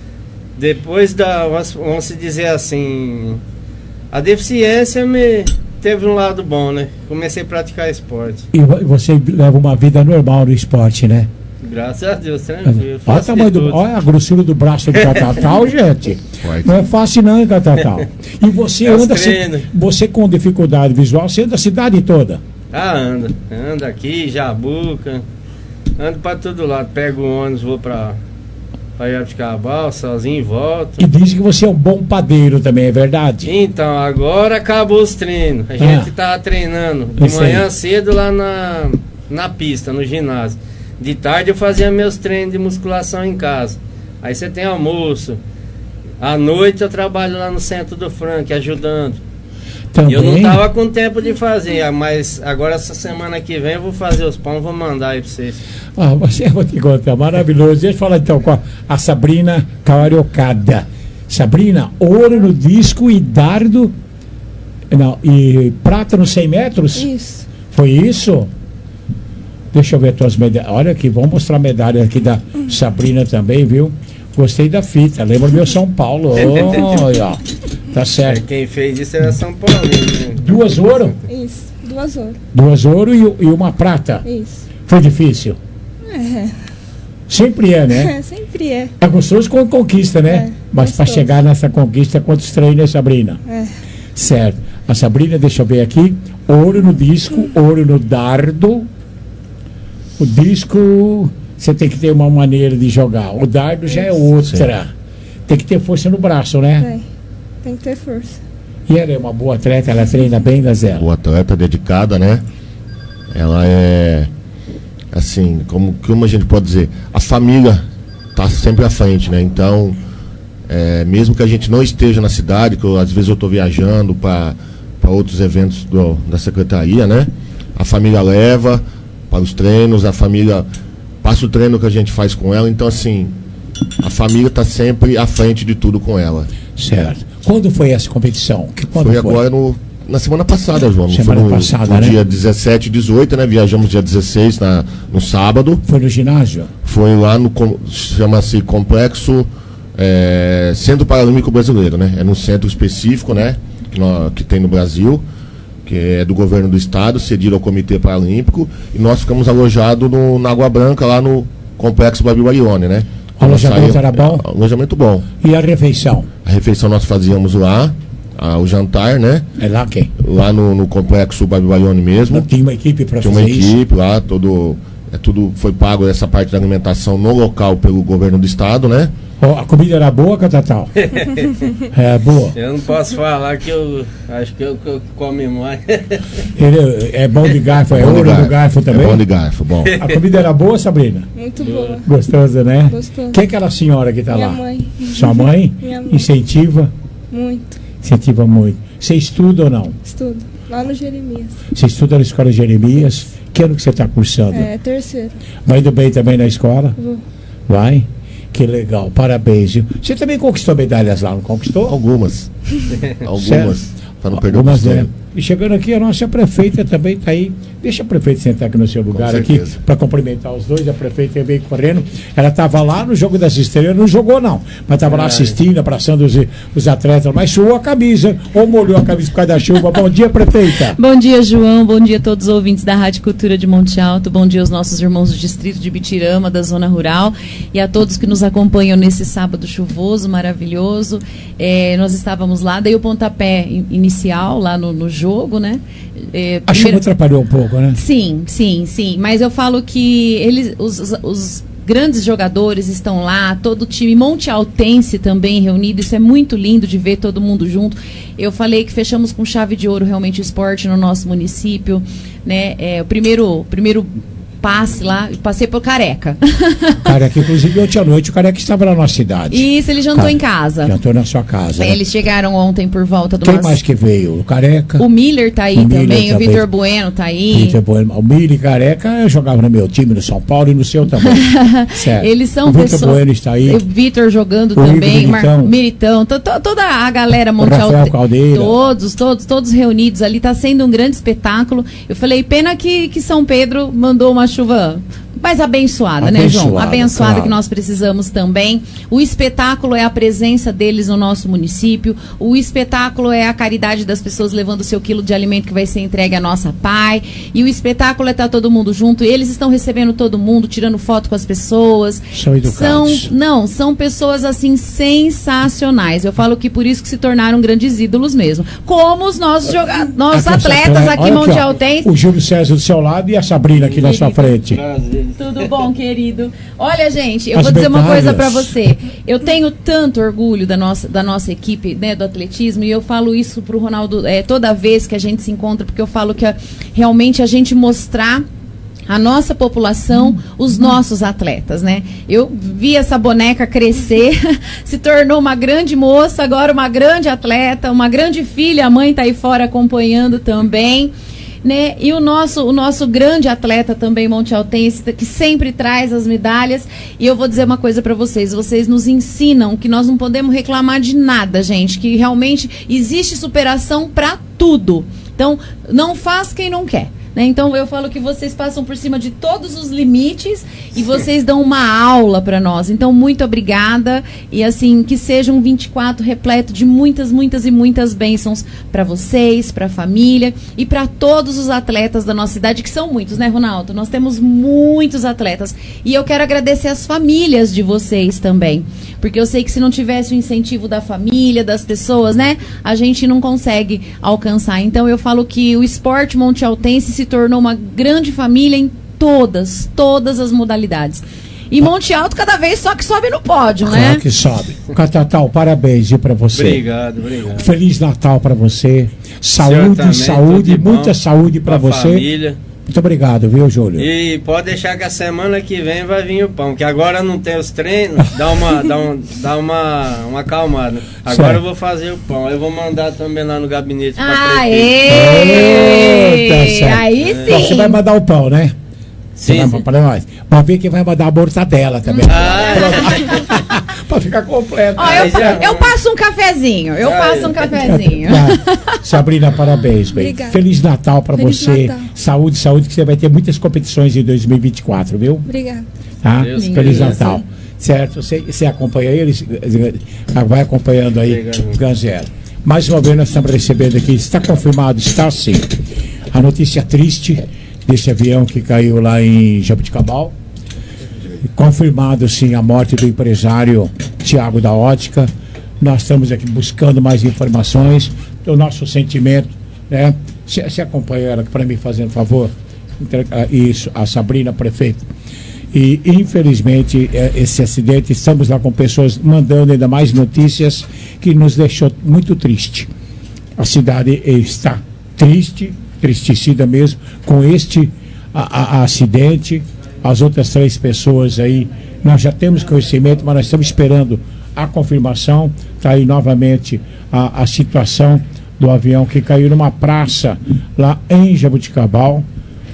Depois da, vamos dizer assim, a deficiência me... teve um lado bom, né? Comecei a praticar esporte. E você leva uma vida normal no esporte, né? Graças a Deus, tranquilo. Olha, o tamanho do, olha a grossura do braço do Catatal, gente. Não é fácil não, hein, Catatal? E você é anda, se, você com dificuldade visual, você anda a cidade toda? Ah, anda. Anda aqui, Jabuca. Ando pra todo lado. Pego o ônibus, vou pra... Pra Jabuticabal, sozinho e volto. E dizem que você é um bom padeiro também, é verdade? Então, agora acabou os treinos. A gente ah. tava treinando de Isso manhã aí. cedo lá na, na pista, no ginásio. De tarde eu fazia meus treinos de musculação em casa. Aí você tem almoço. À noite eu trabalho lá no centro do Frank, ajudando. Também? Eu não tava com tempo de fazer, mas agora essa semana que vem eu vou fazer os pão, vou mandar aí pra vocês. Ah, você vou te contar, maravilhoso. Deixa eu falar então com a, a Sabrina Cariocada. Sabrina, ouro no disco e dardo. Não, e prata nos cem metros? Isso. Foi isso? Deixa eu ver as tuas medalhas. Olha aqui, vamos mostrar a medalha aqui da Sabrina também, viu? Gostei da fita, lembra meu São Paulo. Olha, ó. Tá certo. Quem fez isso era São Paulo. Né? Duas ouro? Isso, duas ouro. Duas ouro e, e uma prata? Isso. Foi difícil? É. Sempre é, né? É, sempre é. É gostoso quando conquista, né? É, mas para chegar nessa conquista, quantos treinos, Sabrina? É. Certo. A Sabrina, deixa eu ver aqui. Ouro no disco, hum. ouro no dardo. O disco, você tem que ter uma maneira de jogar. O dardo já é outra. Sim. Tem que ter força no braço, né? Tem. Tem que ter força. E ela é uma boa atleta, ela treina bem, Gazela? Boa atleta, dedicada, né? Ela é, assim, como, como a gente pode dizer, a família tá sempre à frente, né? Então, é, mesmo que a gente não esteja na cidade, que eu, às vezes eu estou viajando para outros eventos do, da secretaria, né? A família leva para os treinos, a família passa o treino que a gente faz com ela, então assim, a família está sempre à frente de tudo com ela. Certo. Quando foi essa competição? Que, quando foi, foi agora no, na semana passada, João. Semana foi no, passada, no né? dia dezessete e dezoito, né? Viajamos dia dezesseis na, no sábado. Foi no ginásio? Foi lá no, chama-se Complexo é, Centro Paralímpico Brasileiro, né? É num centro específico, né? Que, nós, que tem no Brasil, que é do governo do estado, cedido ao Comitê Paralímpico. E nós ficamos alojados no, na Água Branca, lá no Complexo Babi Barione, né? O alojamento era bom? É, alojamento bom. E a refeição? A refeição nós fazíamos lá, a, o jantar, né? É lá quem? Lá no, no Complexo Babi Barione mesmo. Não tinha uma equipe para fazer isso? isso? Tinha uma equipe lá, todo, é, tudo foi pago, essa parte da alimentação no local pelo governo do estado, né? Oh, a comida era boa, Catatal? É boa. Eu não posso falar que eu acho que eu, que eu come mais. Ele é bom de garfo, é, é ouro do garfo também? É bom de garfo, bom. A comida era boa, Sabrina? Muito boa. Gostosa, né? Gostosa. Quem é aquela senhora que está lá? Minha mãe. Sua mãe? Minha mãe. Incentiva? Muito. Incentiva muito. Você estuda ou não? Estudo. Lá no Jeremias. Você estuda na escola Jeremias? Que ano que você está cursando? É, terceiro. Vai indo bem também na escola? Vou. Vai? Que legal, parabéns. Viu? Você também conquistou medalhas lá, não conquistou? Algumas. Algumas. Para não perder o costume. E chegando aqui, a nossa prefeita também está aí. Deixa a prefeita sentar aqui no seu lugar aqui para cumprimentar os dois. A prefeita veio correndo. Ela estava lá no Jogo das Estrelas, não jogou não, mas estava lá assistindo, abraçando os, os atletas, mas suou a camisa, ou molhou a camisa por causa da chuva. Bom dia, prefeita. Bom dia, João. Bom dia a todos os ouvintes da Rádio Cultura de Monte Alto. Bom dia aos nossos irmãos do distrito de Bitirama, da zona rural, e a todos que nos acompanham nesse sábado chuvoso, maravilhoso. É, nós estávamos lá, dei o pontapé inicial lá no, no jogo, né? É, a chuva atrapalhou um pouco, né? Sim, sim, sim. Mas eu falo que eles, os, os, os grandes jogadores estão lá, todo o time montealtense também reunido. Isso é muito lindo de ver todo mundo junto. Eu falei que fechamos com chave de ouro realmente o esporte no nosso município, né? É, o primeiro, primeiro passe lá, passei por Careca. Careca, inclusive ontem à noite o Careca estava na nossa cidade. Isso, ele jantou Careca, em casa. Jantou na sua casa. É, eles chegaram ontem por volta do... Quem mais que veio? O Careca? O Miller tá aí o também, Miller o Vitor Bueno tá aí. Vitor Bueno. O Miller e Careca, eu jogava no meu time, no São Paulo e no seu também. Certo. Eles são o Vitor pessoas... Bueno está aí. O Vitor jogando o também. O Militão. Mar... Militão. To, to, toda a galera o mundial. Rafael Caldeira. Todos, todos, todos reunidos ali. Tá sendo um grande espetáculo. Eu falei, pena que, que São Pedro mandou uma chuva... mais abençoada, abençoada, né, João? Abençoada, claro. Que nós precisamos também. O espetáculo é a presença deles no nosso município. O espetáculo é a caridade das pessoas levando o seu quilo de alimento que vai ser entregue à nossa P A I. E o espetáculo é estar todo mundo junto. E eles estão recebendo todo mundo, tirando foto com as pessoas. São educados. São, não, são pessoas assim sensacionais. Eu falo que por isso que se tornaram grandes ídolos mesmo. Como os nossos jogadores, nossos aqui, atletas aqui em Monte Altense. O Júlio César do seu lado e a Sabrina aqui na sua frente. Tudo bom, querido? Olha, gente, eu As vou dizer uma medalhas. coisa pra você. Eu tenho tanto orgulho da nossa, da nossa equipe, né, do atletismo, e eu falo isso pro Ronaldo é, toda vez que a gente se encontra, porque eu falo que a, realmente a gente mostrar a nossa população, os nossos atletas, né? Eu vi essa boneca crescer, se tornou uma grande moça, agora uma grande atleta, uma grande filha, a mãe tá aí fora acompanhando também. Né? E o nosso, o nosso grande atleta também, montealtense, que sempre traz as medalhas. E eu vou dizer uma coisa para vocês: vocês nos ensinam que nós não podemos reclamar de nada, gente, que realmente existe superação para tudo. Então, não faz quem não quer. Né? Então eu falo que vocês passam por cima de todos os limites e vocês dão uma aula para nós. Então muito obrigada e assim que seja um vinte e quatro repleto de muitas, muitas e muitas bênçãos para vocês, para a família e para todos os atletas da nossa cidade, que são muitos, né, Ronaldo? Nós temos muitos atletas e eu quero agradecer as famílias de vocês também, porque eu sei que se não tivesse o incentivo da família, das pessoas, né, a gente não consegue alcançar. Então eu falo que o esporte montealtense se tornou uma grande família em todas, todas as modalidades. E Monte Alto cada vez só que sobe no pódio, né? Só que sobe. Catatal, parabéns para você. Obrigado, obrigado. Feliz Natal para você. Saúde, também, saúde, muita saúde para você. Família. Muito obrigado, viu, Júlio? E pode deixar que a semana que vem vai vir o pão, que agora não tem os treinos, dá uma, dá um, dá uma, uma acalmada. Agora certo. Eu vou fazer o pão, eu vou mandar também lá no gabinete pra Aê! Tá Aí sim! Então, você vai mandar o pão, né? Sim, vai, sim. Para nós. Vamos ver quem vai mandar a mortadela também. Ah. Para ficar completo. Ó, eu, pa- eu passo um cafezinho, eu passo um cafezinho. Tá. Sabrina, parabéns, bem. Obrigada. Feliz Natal para Feliz você. Natal. Saúde, saúde, que você vai ter muitas competições em dois mil e vinte e quatro, viu? Obrigada. Tá? Deus Feliz Deus. Natal. Certo? Você, você acompanha eles? Vai acompanhando aí, Obrigado. Ganzera. Mais uma vez nós estamos recebendo aqui, está confirmado, está sim. A notícia triste desse avião que caiu lá em Jabuticabal. Confirmado sim a morte do empresário Tiago da Ótica. Nós estamos aqui buscando mais informações. O nosso sentimento, né? Se, se acompanha ela para mim, fazendo favor. Entrega isso, a Sabrina, prefeita. E infelizmente é, esse acidente, estamos lá com pessoas mandando ainda mais notícias que nos deixou muito triste. A cidade está triste, tristecida mesmo, com este a, a, acidente. As outras três pessoas aí, nós já temos conhecimento, mas nós estamos esperando a confirmação. Está aí novamente a, a situação do avião que caiu numa praça lá em Jabuticabal.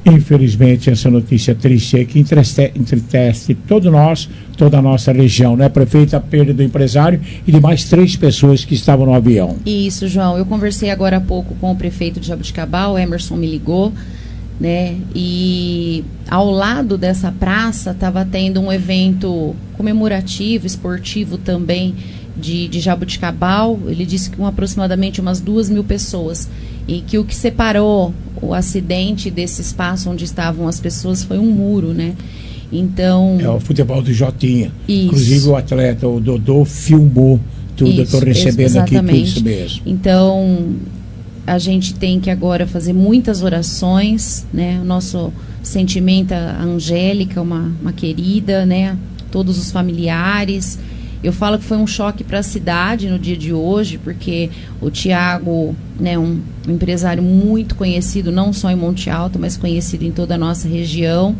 Infelizmente, essa notícia triste é que entriste- entristece todo nós, toda a nossa região, né, prefeito? A perda do empresário e de mais três pessoas que estavam no avião. Isso, João. Eu conversei agora há pouco com o prefeito de Jabuticabal, o Emerson me ligou, né? E ao lado dessa praça estava tendo um evento comemorativo, esportivo também de, de Jabuticabal. Ele disse que com aproximadamente umas duas mil pessoas. E que o que separou o acidente desse espaço onde estavam as pessoas foi um muro, né? Então... É o futebol do Jotinha. Isso. Inclusive o atleta, o Dodô, filmou tudo. Eu estou recebendo aqui tudo isso mesmo. Então, a gente tem que agora fazer muitas orações, né? O nosso sentimento, a Angélica, uma, uma querida, né? Todos os familiares. Eu falo que foi um choque para a cidade no dia de hoje, porque o Tiago, né, um, um empresário muito conhecido, não só em Monte Alto, mas conhecido em toda a nossa região.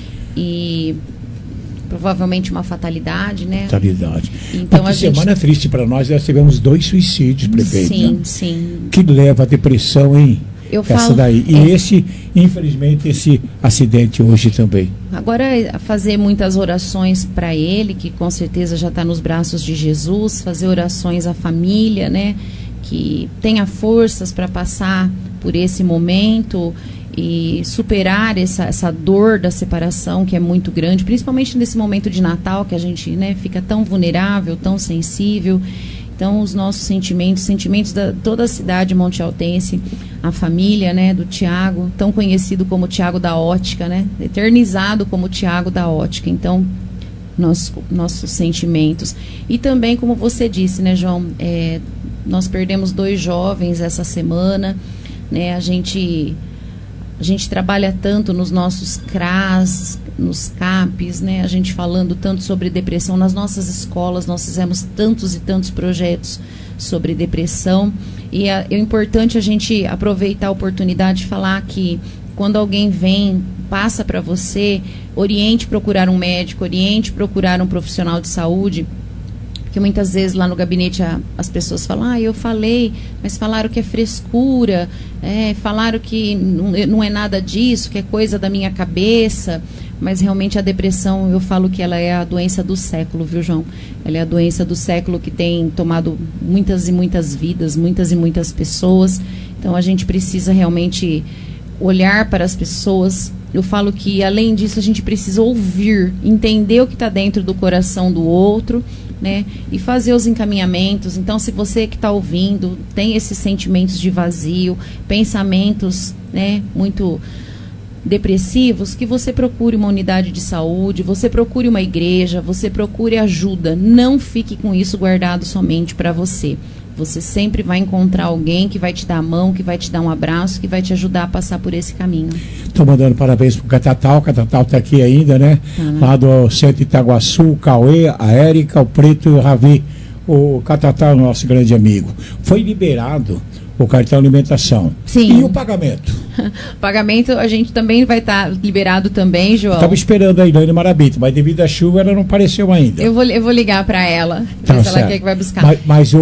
E provavelmente uma fatalidade, né? Fatalidade. Então, Mas a que gente... semana triste para nós, nós tivemos dois suicídios, prefeito. Sim, né? sim. Que leva à depressão, hein? Eu Essa falo, daí. E é... esse, infelizmente, esse acidente hoje também. Agora, fazer muitas orações para ele, que com certeza já está nos braços de Jesus, fazer orações à família, né? Que tenha forças para passar por esse momento e superar essa, essa dor da separação, que é muito grande, principalmente nesse momento de Natal, que a gente, né, fica tão vulnerável, tão sensível. Então, os nossos sentimentos, sentimentos da toda a cidade montealtense, a família, né, do Tiago, tão conhecido como Tiago da Ótica, né, eternizado como Tiago da Ótica. Então, nossos, nossos sentimentos. E também, como você disse, né, João, é, nós perdemos dois jovens essa semana, né, a gente... A gente trabalha tanto nos nossos C R A S, nos C A Ps, né? A gente falando tanto sobre depressão nas nossas escolas, nós fizemos tantos e tantos projetos sobre depressão. E é, é importante a gente aproveitar a oportunidade de falar que quando alguém vem, passa para você, oriente procurar um médico, oriente procurar um profissional de saúde. Porque muitas vezes lá no gabinete a, as pessoas falam, ah, eu falei, mas falaram que é frescura, é, falaram que não, não é nada disso, que é coisa da minha cabeça. Mas realmente a depressão, eu falo que ela é a doença do século, viu, João? Ela é a doença do século que tem tomado muitas e muitas vidas, muitas e muitas pessoas. Então a gente precisa realmente olhar para as pessoas. Eu falo que, além disso, a gente precisa ouvir, entender o que está dentro do coração do outro, né? E fazer os encaminhamentos. Então, se você que está ouvindo tem esses sentimentos de vazio, pensamentos, né, muito depressivos, que você procure uma unidade de saúde, você procure uma igreja, você procure ajuda. Não fique com isso guardado somente para você. Você sempre vai encontrar alguém que vai te dar a mão, que vai te dar um abraço, que vai te ajudar a passar por esse caminho. Estou mandando parabéns para o Catatal. O Catatal está aqui ainda, né? Tá, né? Lá do Centro Itaguaçu, o Cauê, a Érica, o Preto e o Ravi. O Catatal é o nosso grande amigo. Foi liberado o cartão alimentação. Sim. E o pagamento? O pagamento a gente também vai estar tá liberado também, João. Estava esperando a Ilane Marabito, mas devido à chuva ela não apareceu ainda. Eu vou, eu vou ligar para ela, tá, se ela quer que vai buscar. Mas, mas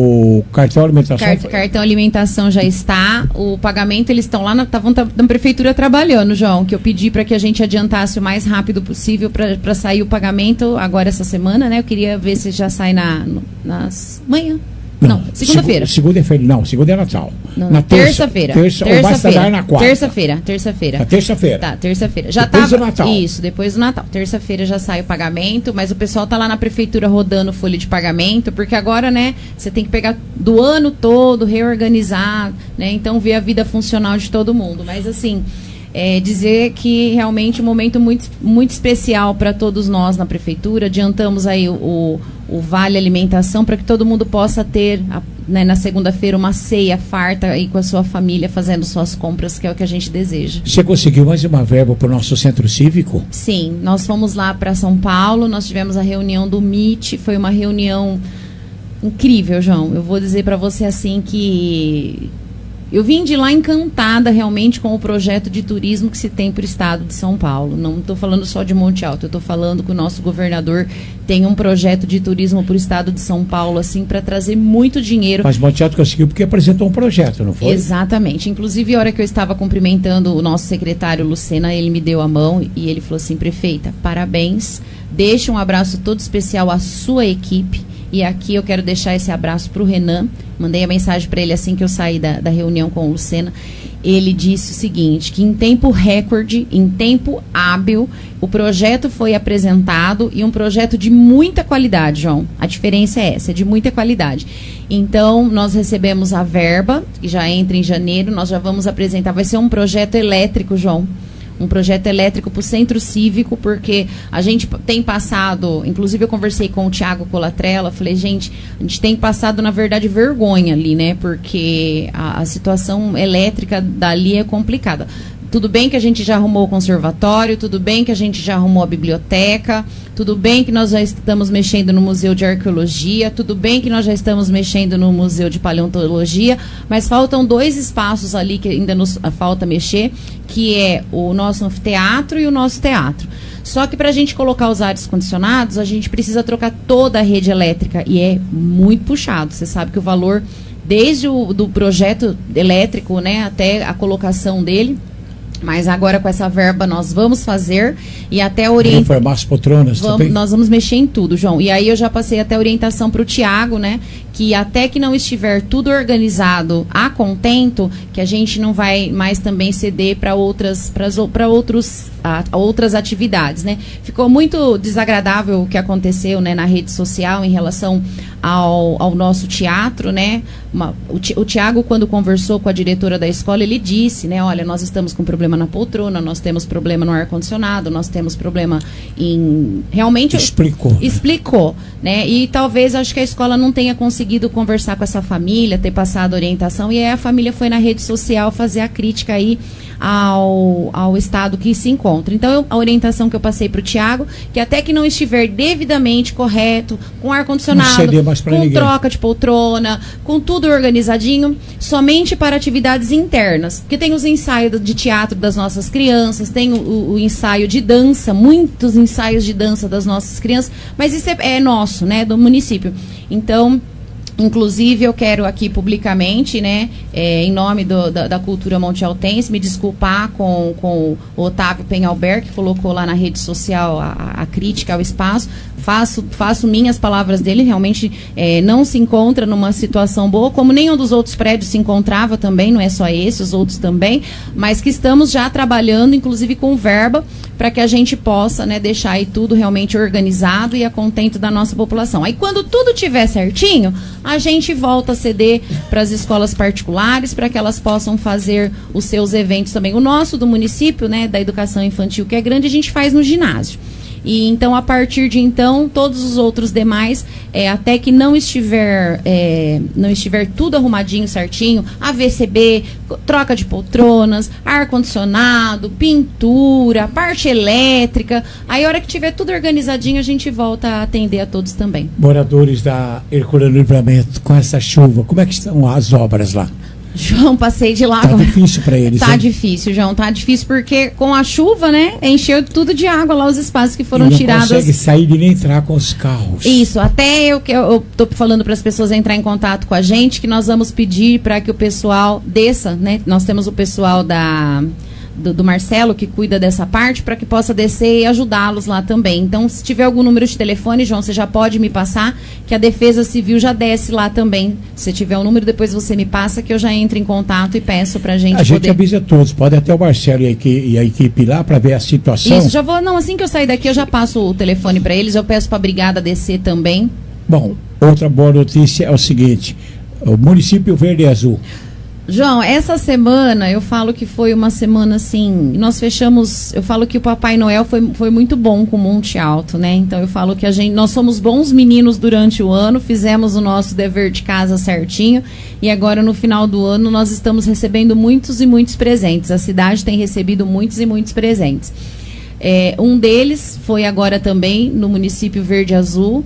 o cartão alimentação... Cart, cartão alimentação já está, o pagamento eles estão lá, estavam na, na prefeitura trabalhando, João, que eu pedi para que a gente adiantasse o mais rápido possível para sair o pagamento agora essa semana, né? Eu queria ver se já sai na, no, nas manhã. Não, não segunda-feira. Segunda-feira, não, segunda é Natal. Não, na terça-feira. Terça, terça, terça-feira. na quarta. Terça-feira, terça-feira. Na terça-feira. Tá, terça-feira. Já depois tava, do Natal. Isso, depois do Natal. Terça-feira já sai o pagamento, mas o pessoal tá lá na prefeitura rodando folha de pagamento, porque agora, né, você tem que pegar do ano todo, reorganizar, né, então ver a vida funcional de todo mundo. Mas assim, é, dizer que realmente um momento muito, muito especial para todos nós na prefeitura. Adiantamos aí o, o, o Vale Alimentação para que todo mundo possa ter, a, né, na segunda-feira, uma ceia farta aí com a sua família, fazendo suas compras, que é o que a gente deseja. Você conseguiu mais uma verba para o nosso centro cívico? Sim, nós fomos lá para São Paulo, nós tivemos a reunião do M I T, foi uma reunião incrível, João. Eu vou dizer para você assim que Eu vim de lá encantada realmente com o projeto de turismo que se tem para o estado de São Paulo. Não estou falando só de Monte Alto, eu estou falando que o nosso governador tem um projeto de turismo para o estado de São Paulo, assim, para trazer muito dinheiro. Mas Monte Alto conseguiu porque apresentou um projeto, não foi? Exatamente. Inclusive, a hora que eu estava cumprimentando o nosso secretário Lucena, ele me deu a mão e ele falou assim: prefeita, parabéns, deixa um abraço todo especial à sua equipe. E aqui eu quero deixar esse abraço para o Renan. Mandei a mensagem para ele assim que eu saí da, da reunião com o Lucena. Ele disse o seguinte, que em tempo recorde, em tempo hábil, o projeto foi apresentado, e um projeto de muita qualidade, João. A diferença é essa, é de muita qualidade. Então, nós recebemos a verba, que já entra em janeiro, nós já vamos apresentar. Vai ser um projeto elétrico, João. Um projeto elétrico para o Centro Cívico, porque a gente tem passado, inclusive eu conversei com o Tiago Colatrella, falei, gente, a gente tem passado, na verdade, vergonha ali, né? Porque a, a situação elétrica dali é complicada. Tudo bem que a gente já arrumou o conservatório, tudo bem que a gente já arrumou a biblioteca, tudo bem que nós já estamos mexendo no Museu de Arqueologia, tudo bem que nós já estamos mexendo no Museu de Paleontologia, mas faltam dois espaços ali que ainda nos falta mexer, que é o nosso anfiteatro e o nosso teatro. Só que para a gente colocar os ares condicionados, a gente precisa trocar toda a rede elétrica, e é muito puxado. Você sabe que o valor, desde o do projeto elétrico, né, até a colocação dele. Mas agora com essa verba nós vamos fazer e até orientação. Reformar as poltronas também. Nós vamos mexer em tudo, João. E aí eu já passei até orientação para o Tiago, né? Que até que não estiver tudo organizado a contento, que a gente não vai mais também ceder para outras, para outros, a, outras atividades, né? Ficou muito desagradável o que aconteceu, né, na rede social em relação ao, ao nosso teatro, né? Uma, o, o Tiago, quando conversou com a diretora da escola, ele disse, né? Olha, nós estamos com problema na poltrona, nós temos problema no ar-condicionado, nós temos problema em... Realmente... Explicou. Explicou, né? E talvez, acho que a escola não tenha conseguido conversar com essa família, ter passado orientação, e aí a família foi na rede social fazer a crítica aí ao, ao estado que se encontra. Então, eu, a orientação que eu passei para o Tiago, que até que não estiver devidamente correto, com ar-condicionado, com ninguém. Troca de poltrona, com tudo organizadinho, somente para atividades internas. Porque tem os ensaios de teatro das nossas crianças, tem o, o ensaio de dança, muitos ensaios de dança das nossas crianças, mas isso é, é nosso, né, do município. Então, inclusive, eu quero aqui publicamente, né, é, em nome do, da, da cultura montealtense, me desculpar com, com o Otávio Penhalber, que colocou lá na rede social a, a crítica ao espaço. Faço, faço minhas palavras dele, realmente é, não se encontra numa situação boa, como nenhum dos outros prédios se encontrava também, não é só esse, os outros também, mas que estamos já trabalhando, inclusive com verba, para que a gente possa, né, deixar aí tudo realmente organizado e a contento da nossa população. Aí quando tudo estiver certinho, a gente volta a ceder para as escolas particulares, para que elas possam fazer os seus eventos também. O nosso do município, né, da educação infantil, que é grande, a gente faz no ginásio. E então, a partir de então, todos os outros demais, é, até que não estiver, é, não estiver tudo arrumadinho, certinho, A V C B, troca de poltronas, ar-condicionado, pintura, parte elétrica, aí a hora que tiver tudo organizadinho, a gente volta a atender a todos também. Moradores da Herculano Livramento, com essa chuva, como é que estão as obras lá? João, passei de lá. Tá difícil para eles, Tá hein? difícil, João, tá difícil porque com a chuva, né, encheu tudo de água lá os espaços que foram e não tirados. Não consegue sair e nem entrar com os carros. Isso, até eu que eu tô falando para as pessoas entrar em contato com a gente, que nós vamos pedir para que o pessoal desça, né? Nós temos o pessoal da Do, do Marcelo, que cuida dessa parte, para que possa descer e ajudá-los lá também. Então, se tiver algum número de telefone, João, você já pode me passar, que a Defesa Civil já desce lá também. Se tiver o um número, depois você me passa, que eu já entro em contato e peço pra gente a poder... A gente avisa todos, pode até o Marcelo e a equipe, e a equipe lá para ver a situação. Isso, já vou, não, assim que eu sair daqui, eu já passo o telefone para eles, eu peço pra Brigada descer também. Bom, outra boa notícia é o seguinte, o município Verde e Azul. João, essa semana eu falo que foi uma semana assim, nós fechamos, eu falo que o Papai Noel foi, foi muito bom com o Monte Alto, né? Então eu falo que a gente, nós somos bons meninos durante o ano, fizemos o nosso dever de casa certinho e agora no final do ano nós estamos recebendo muitos e muitos presentes. A cidade tem recebido muitos e muitos presentes. É, um deles foi agora também no município Verde Azul.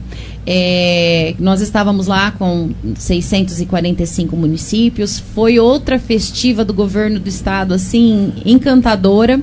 É, nós estávamos lá com seiscentos e quarenta e cinco municípios. Foi outra festiva do governo do estado, assim, encantadora.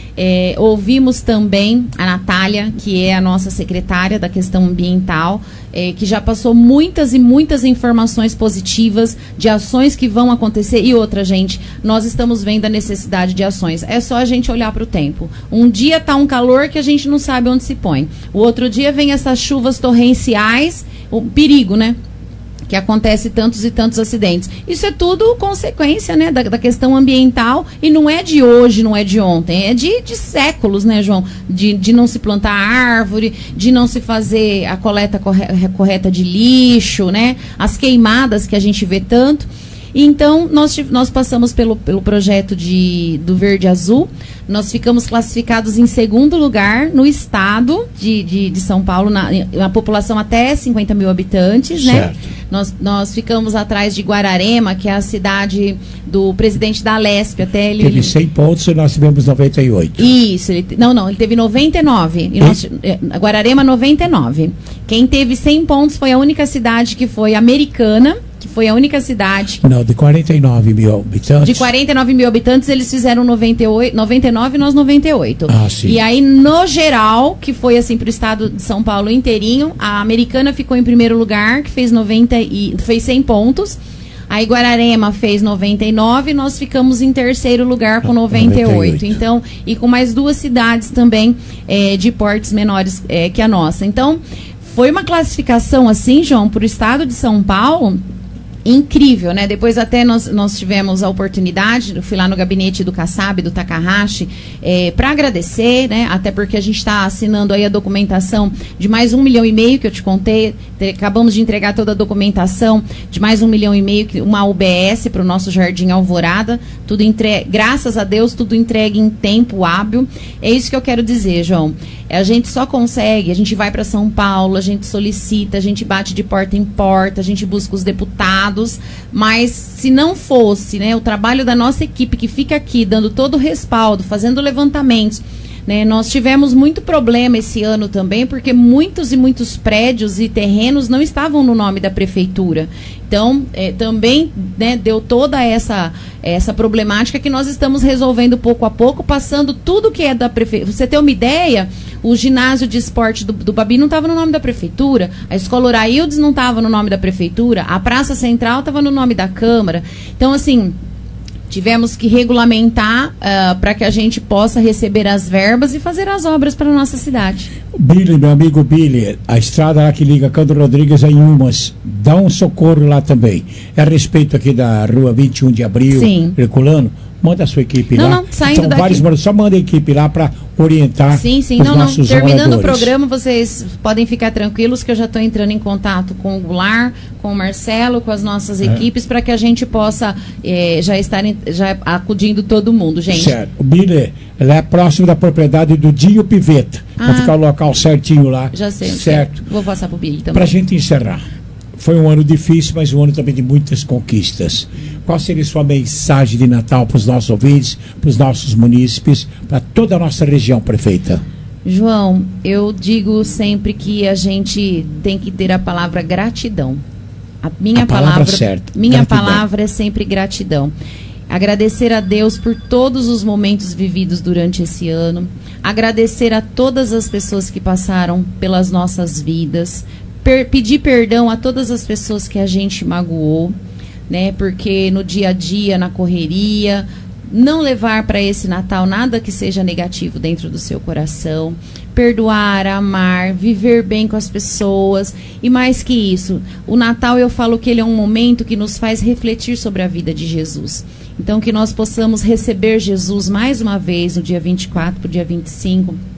É, ouvimos também a Natália, que é a nossa secretária da questão ambiental, é, que já passou muitas e muitas informações positivas de ações que vão acontecer. E outra, gente, nós estamos vendo a necessidade de ações. É só a gente olhar para o tempo. Um dia está um calor que a gente não sabe onde se põe. O outro dia vem essas chuvas torrenciais, o perigo, né? Que acontece tantos e tantos acidentes. Isso é tudo consequência, né, da, da questão ambiental, e não é de hoje, não é de ontem, é de, de séculos, né, João? De, de não se plantar árvore, de não se fazer a coleta corre, correta de lixo, né? As queimadas que a gente vê tanto. Então, nós, nós passamos pelo, pelo projeto de, do Verde Azul, nós ficamos classificados em segundo lugar no estado de, de, de São Paulo, na, na população até cinquenta mil habitantes, certo, né? Nós, nós ficamos atrás de Guararema, que é a cidade do presidente da Alesp, até ele... Teve cem pontos e nós tivemos noventa e oito. Isso, ele, não, não, ele teve noventa e nove. E nós, Guararema, noventa e nove. Quem teve cem pontos foi a única cidade que foi Americana, que foi a única cidade... Não, de quarenta e nove mil habitantes. De quarenta e nove mil habitantes, eles fizeram noventa e oito, noventa e nove e nós noventa e oito. Ah, sim. E aí, no geral, que foi assim para o estado de São Paulo inteirinho, a Americana ficou em primeiro lugar, que fez, noventa e, fez cem pontos. Aí Guararema fez noventa e nove, nós ficamos em terceiro lugar com noventa e oito. noventa e oito. Então, e com mais duas cidades também é, de portes menores é, que a nossa. Então, foi uma classificação assim, João, para o estado de São Paulo... incrível, né? Depois até nós, nós tivemos a oportunidade, eu fui lá no gabinete do Kassab, do Takahashi, é, para agradecer, né? Até porque a gente está assinando aí a documentação de mais um milhão e meio que eu te contei, te, acabamos de entregar toda a documentação de mais um milhão e meio, uma U B S para o nosso Jardim Alvorada, tudo entregue, graças a Deus, tudo entregue em tempo hábil. É isso que eu quero dizer, João. A gente só consegue, a gente vai para São Paulo, a gente solicita, a gente bate de porta em porta, a gente busca os deputados, mas se não fosse, né, o trabalho da nossa equipe que fica aqui dando todo o respaldo, fazendo levantamentos, né, nós tivemos muito problema esse ano também, porque muitos e muitos prédios e terrenos não estavam no nome da prefeitura. Então, é, também, né, deu toda essa, essa problemática que nós estamos resolvendo pouco a pouco, passando tudo que é da prefeitura. Você ter uma ideia, o ginásio de esporte do, do Babi não estava no nome da prefeitura, a escola Uraildes não estava no nome da prefeitura, a Praça Central estava no nome da Câmara. Então, assim... tivemos que regulamentar uh, para que a gente possa receber as verbas e fazer as obras para a nossa cidade. Billy, meu amigo Billy, a estrada lá que liga Cândido Rodrigues em Umas, dá um socorro lá também. É a respeito aqui da rua vinte e um de abril, sim, Herculano. Manda a sua equipe não, lá. Não, saindo então, daqui. Vários, só manda a equipe lá para orientar sim, sim, os não, nossos não. Terminando moradores. o programa, vocês podem ficar tranquilos que eu já estou entrando em contato com o Goulart, com o Marcelo, com as nossas é. equipes, para que a gente possa eh, já estar em, já acudindo todo mundo, gente. Certo. O Billy, ela é próximo da propriedade do Dinho Piveta. Ah, vai ficar o local certinho lá. Já sei. Certo. Vou passar para o Billy também. Para a gente encerrar. Foi um ano difícil, mas um ano também de muitas conquistas. Qual seria a sua mensagem de Natal para os nossos ouvintes, para os nossos munícipes, para toda a nossa região, prefeita? João, eu digo sempre que a gente tem que ter a palavra gratidão. A minha a palavra, palavra certa. Minha gratidão. palavra é sempre gratidão. Agradecer a Deus por todos os momentos vividos durante esse ano. Agradecer a todas as pessoas que passaram pelas nossas vidas. Per- pedir perdão a todas as pessoas que a gente magoou, né? Porque no dia a dia, na correria, não levar para esse Natal nada que seja negativo dentro do seu coração. Perdoar, amar, viver bem com as pessoas. E mais que isso, o Natal eu falo que ele é um momento que nos faz refletir sobre a vida de Jesus. Então que nós possamos receber Jesus mais uma vez no dia vinte e quatro para o dia vinte e cinco.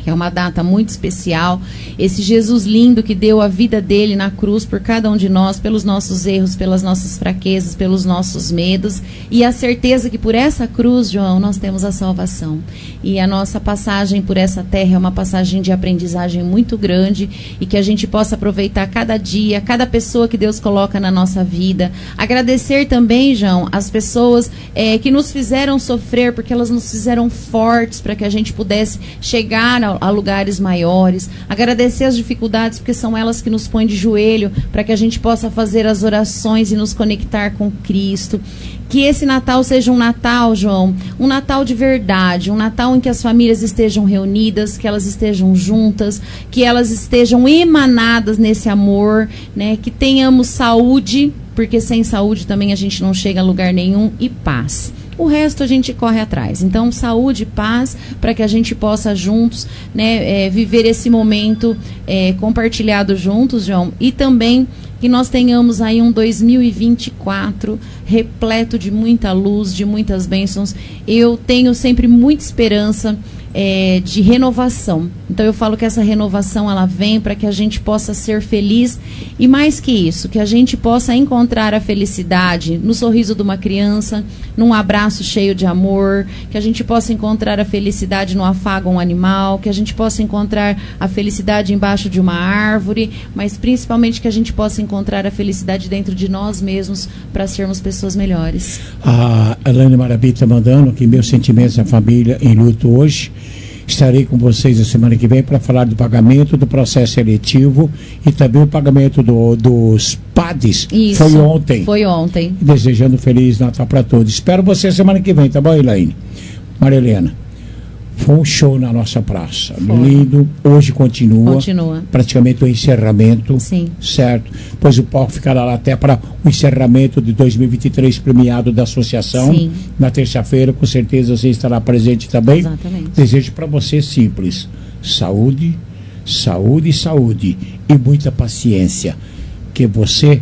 que é uma data muito especial. Esse Jesus lindo que deu a vida dele na cruz por cada um de nós, pelos nossos erros, pelas nossas fraquezas, pelos nossos medos, e a certeza que por essa cruz, João, nós temos a salvação. E a nossa passagem por essa terra é uma passagem de aprendizagem muito grande, e que a gente possa aproveitar cada dia, cada pessoa que Deus coloca na nossa vida. Agradecer também, João, as pessoas é, que nos fizeram sofrer, porque elas nos fizeram fortes para que a gente pudesse chegar a, a lugares maiores. Agradecer as dificuldades, porque são elas que nos põem de joelho para que a gente possa fazer as orações e nos conectar com Cristo. Que esse Natal seja um Natal, João, um Natal de verdade, um Natal em que as famílias estejam reunidas, que elas estejam juntas, que elas estejam emanadas nesse amor, né? Que tenhamos saúde, porque sem saúde também a gente não chega a lugar nenhum, e paz. O resto a gente corre atrás. Então, saúde e paz, para que a gente possa juntos, né, é, viver esse momento é, compartilhado juntos, João. E também que nós tenhamos aí um dois mil e vinte e quatro repleto de muita luz, de muitas bênçãos. Eu tenho sempre muita esperança é, de renovação. Então eu falo que essa renovação ela vem para que a gente possa ser feliz, e mais que isso, que a gente possa encontrar a felicidade no sorriso de uma criança, num abraço cheio de amor, que a gente possa encontrar a felicidade no afago a um animal, que a gente possa encontrar a felicidade embaixo de uma árvore, mas principalmente que a gente possa encontrar a felicidade dentro de nós mesmos para sermos pessoas melhores. A Elaine Marabita está mandando aqui meus sentimentos à família em luto hoje. Estarei com vocês a semana que vem para falar do pagamento do processo seletivo e também o pagamento do, dos P A Ds. Isso, foi ontem. Foi ontem. Desejando um Feliz Natal para todos. Espero você semana que vem, tá bom, Elaine? Maria Helena, foi um show na nossa praça. Foi. Lindo. Hoje continua. Continua. Praticamente o encerramento. Sim. Certo. Pois o palco ficará lá até para o encerramento de dois mil e vinte e três premiado da associação. Sim. Na terça-feira, com certeza você estará presente também. Exatamente. Desejo para você simples: saúde, saúde, saúde e muita paciência. Que você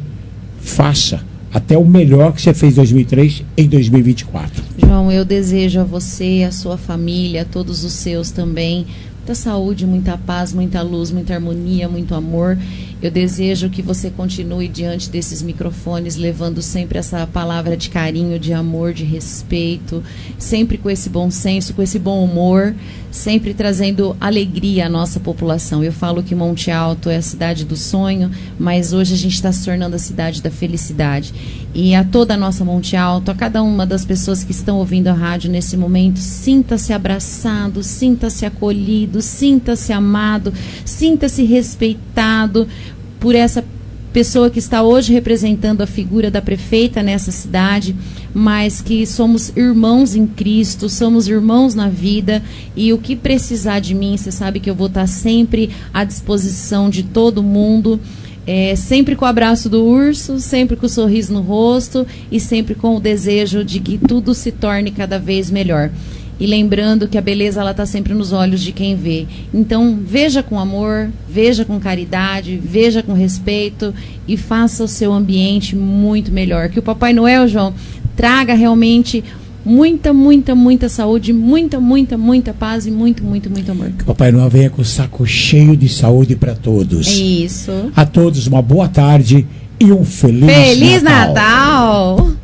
faça até o melhor que você fez em dois mil e três em dois mil e vinte e quatro. João, eu desejo a você, a sua família, a todos os seus também, muita saúde, muita paz, muita luz, muita harmonia, muito amor. Eu desejo que você continue diante desses microfones, levando sempre essa palavra de carinho, de amor, de respeito, sempre com esse bom senso, com esse bom humor, sempre trazendo alegria à nossa população. Eu falo que Monte Alto é a cidade do sonho, mas hoje a gente está se tornando a cidade da felicidade. E a toda a nossa Monte Alto, a cada uma das pessoas que estão ouvindo a rádio nesse momento, sinta-se abraçado, sinta-se acolhido, sinta-se amado, sinta-se respeitado por essa pessoa que está hoje representando a figura da prefeita nessa cidade, mas que somos irmãos em Cristo, somos irmãos na vida, e o que precisar de mim, você sabe que eu vou estar sempre à disposição de todo mundo, é, sempre com o abraço do urso, sempre com o sorriso no rosto e sempre com o desejo de que tudo se torne cada vez melhor. E lembrando que a beleza ela está sempre nos olhos de quem vê. Então, veja com amor, veja com caridade, veja com respeito e faça o seu ambiente muito melhor. Que o Papai Noel, João, traga realmente muita, muita, muita saúde, muita, muita, muita paz e muito, muito, muito amor. Que o Papai Noel venha com o saco cheio de saúde para todos. É isso. A todos uma boa tarde e um Feliz, Feliz Natal. Natal!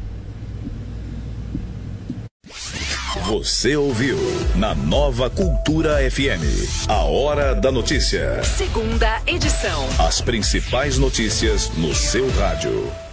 Você ouviu na Nova Cultura F M, a Hora da Notícia. Segunda edição. As principais notícias no seu rádio.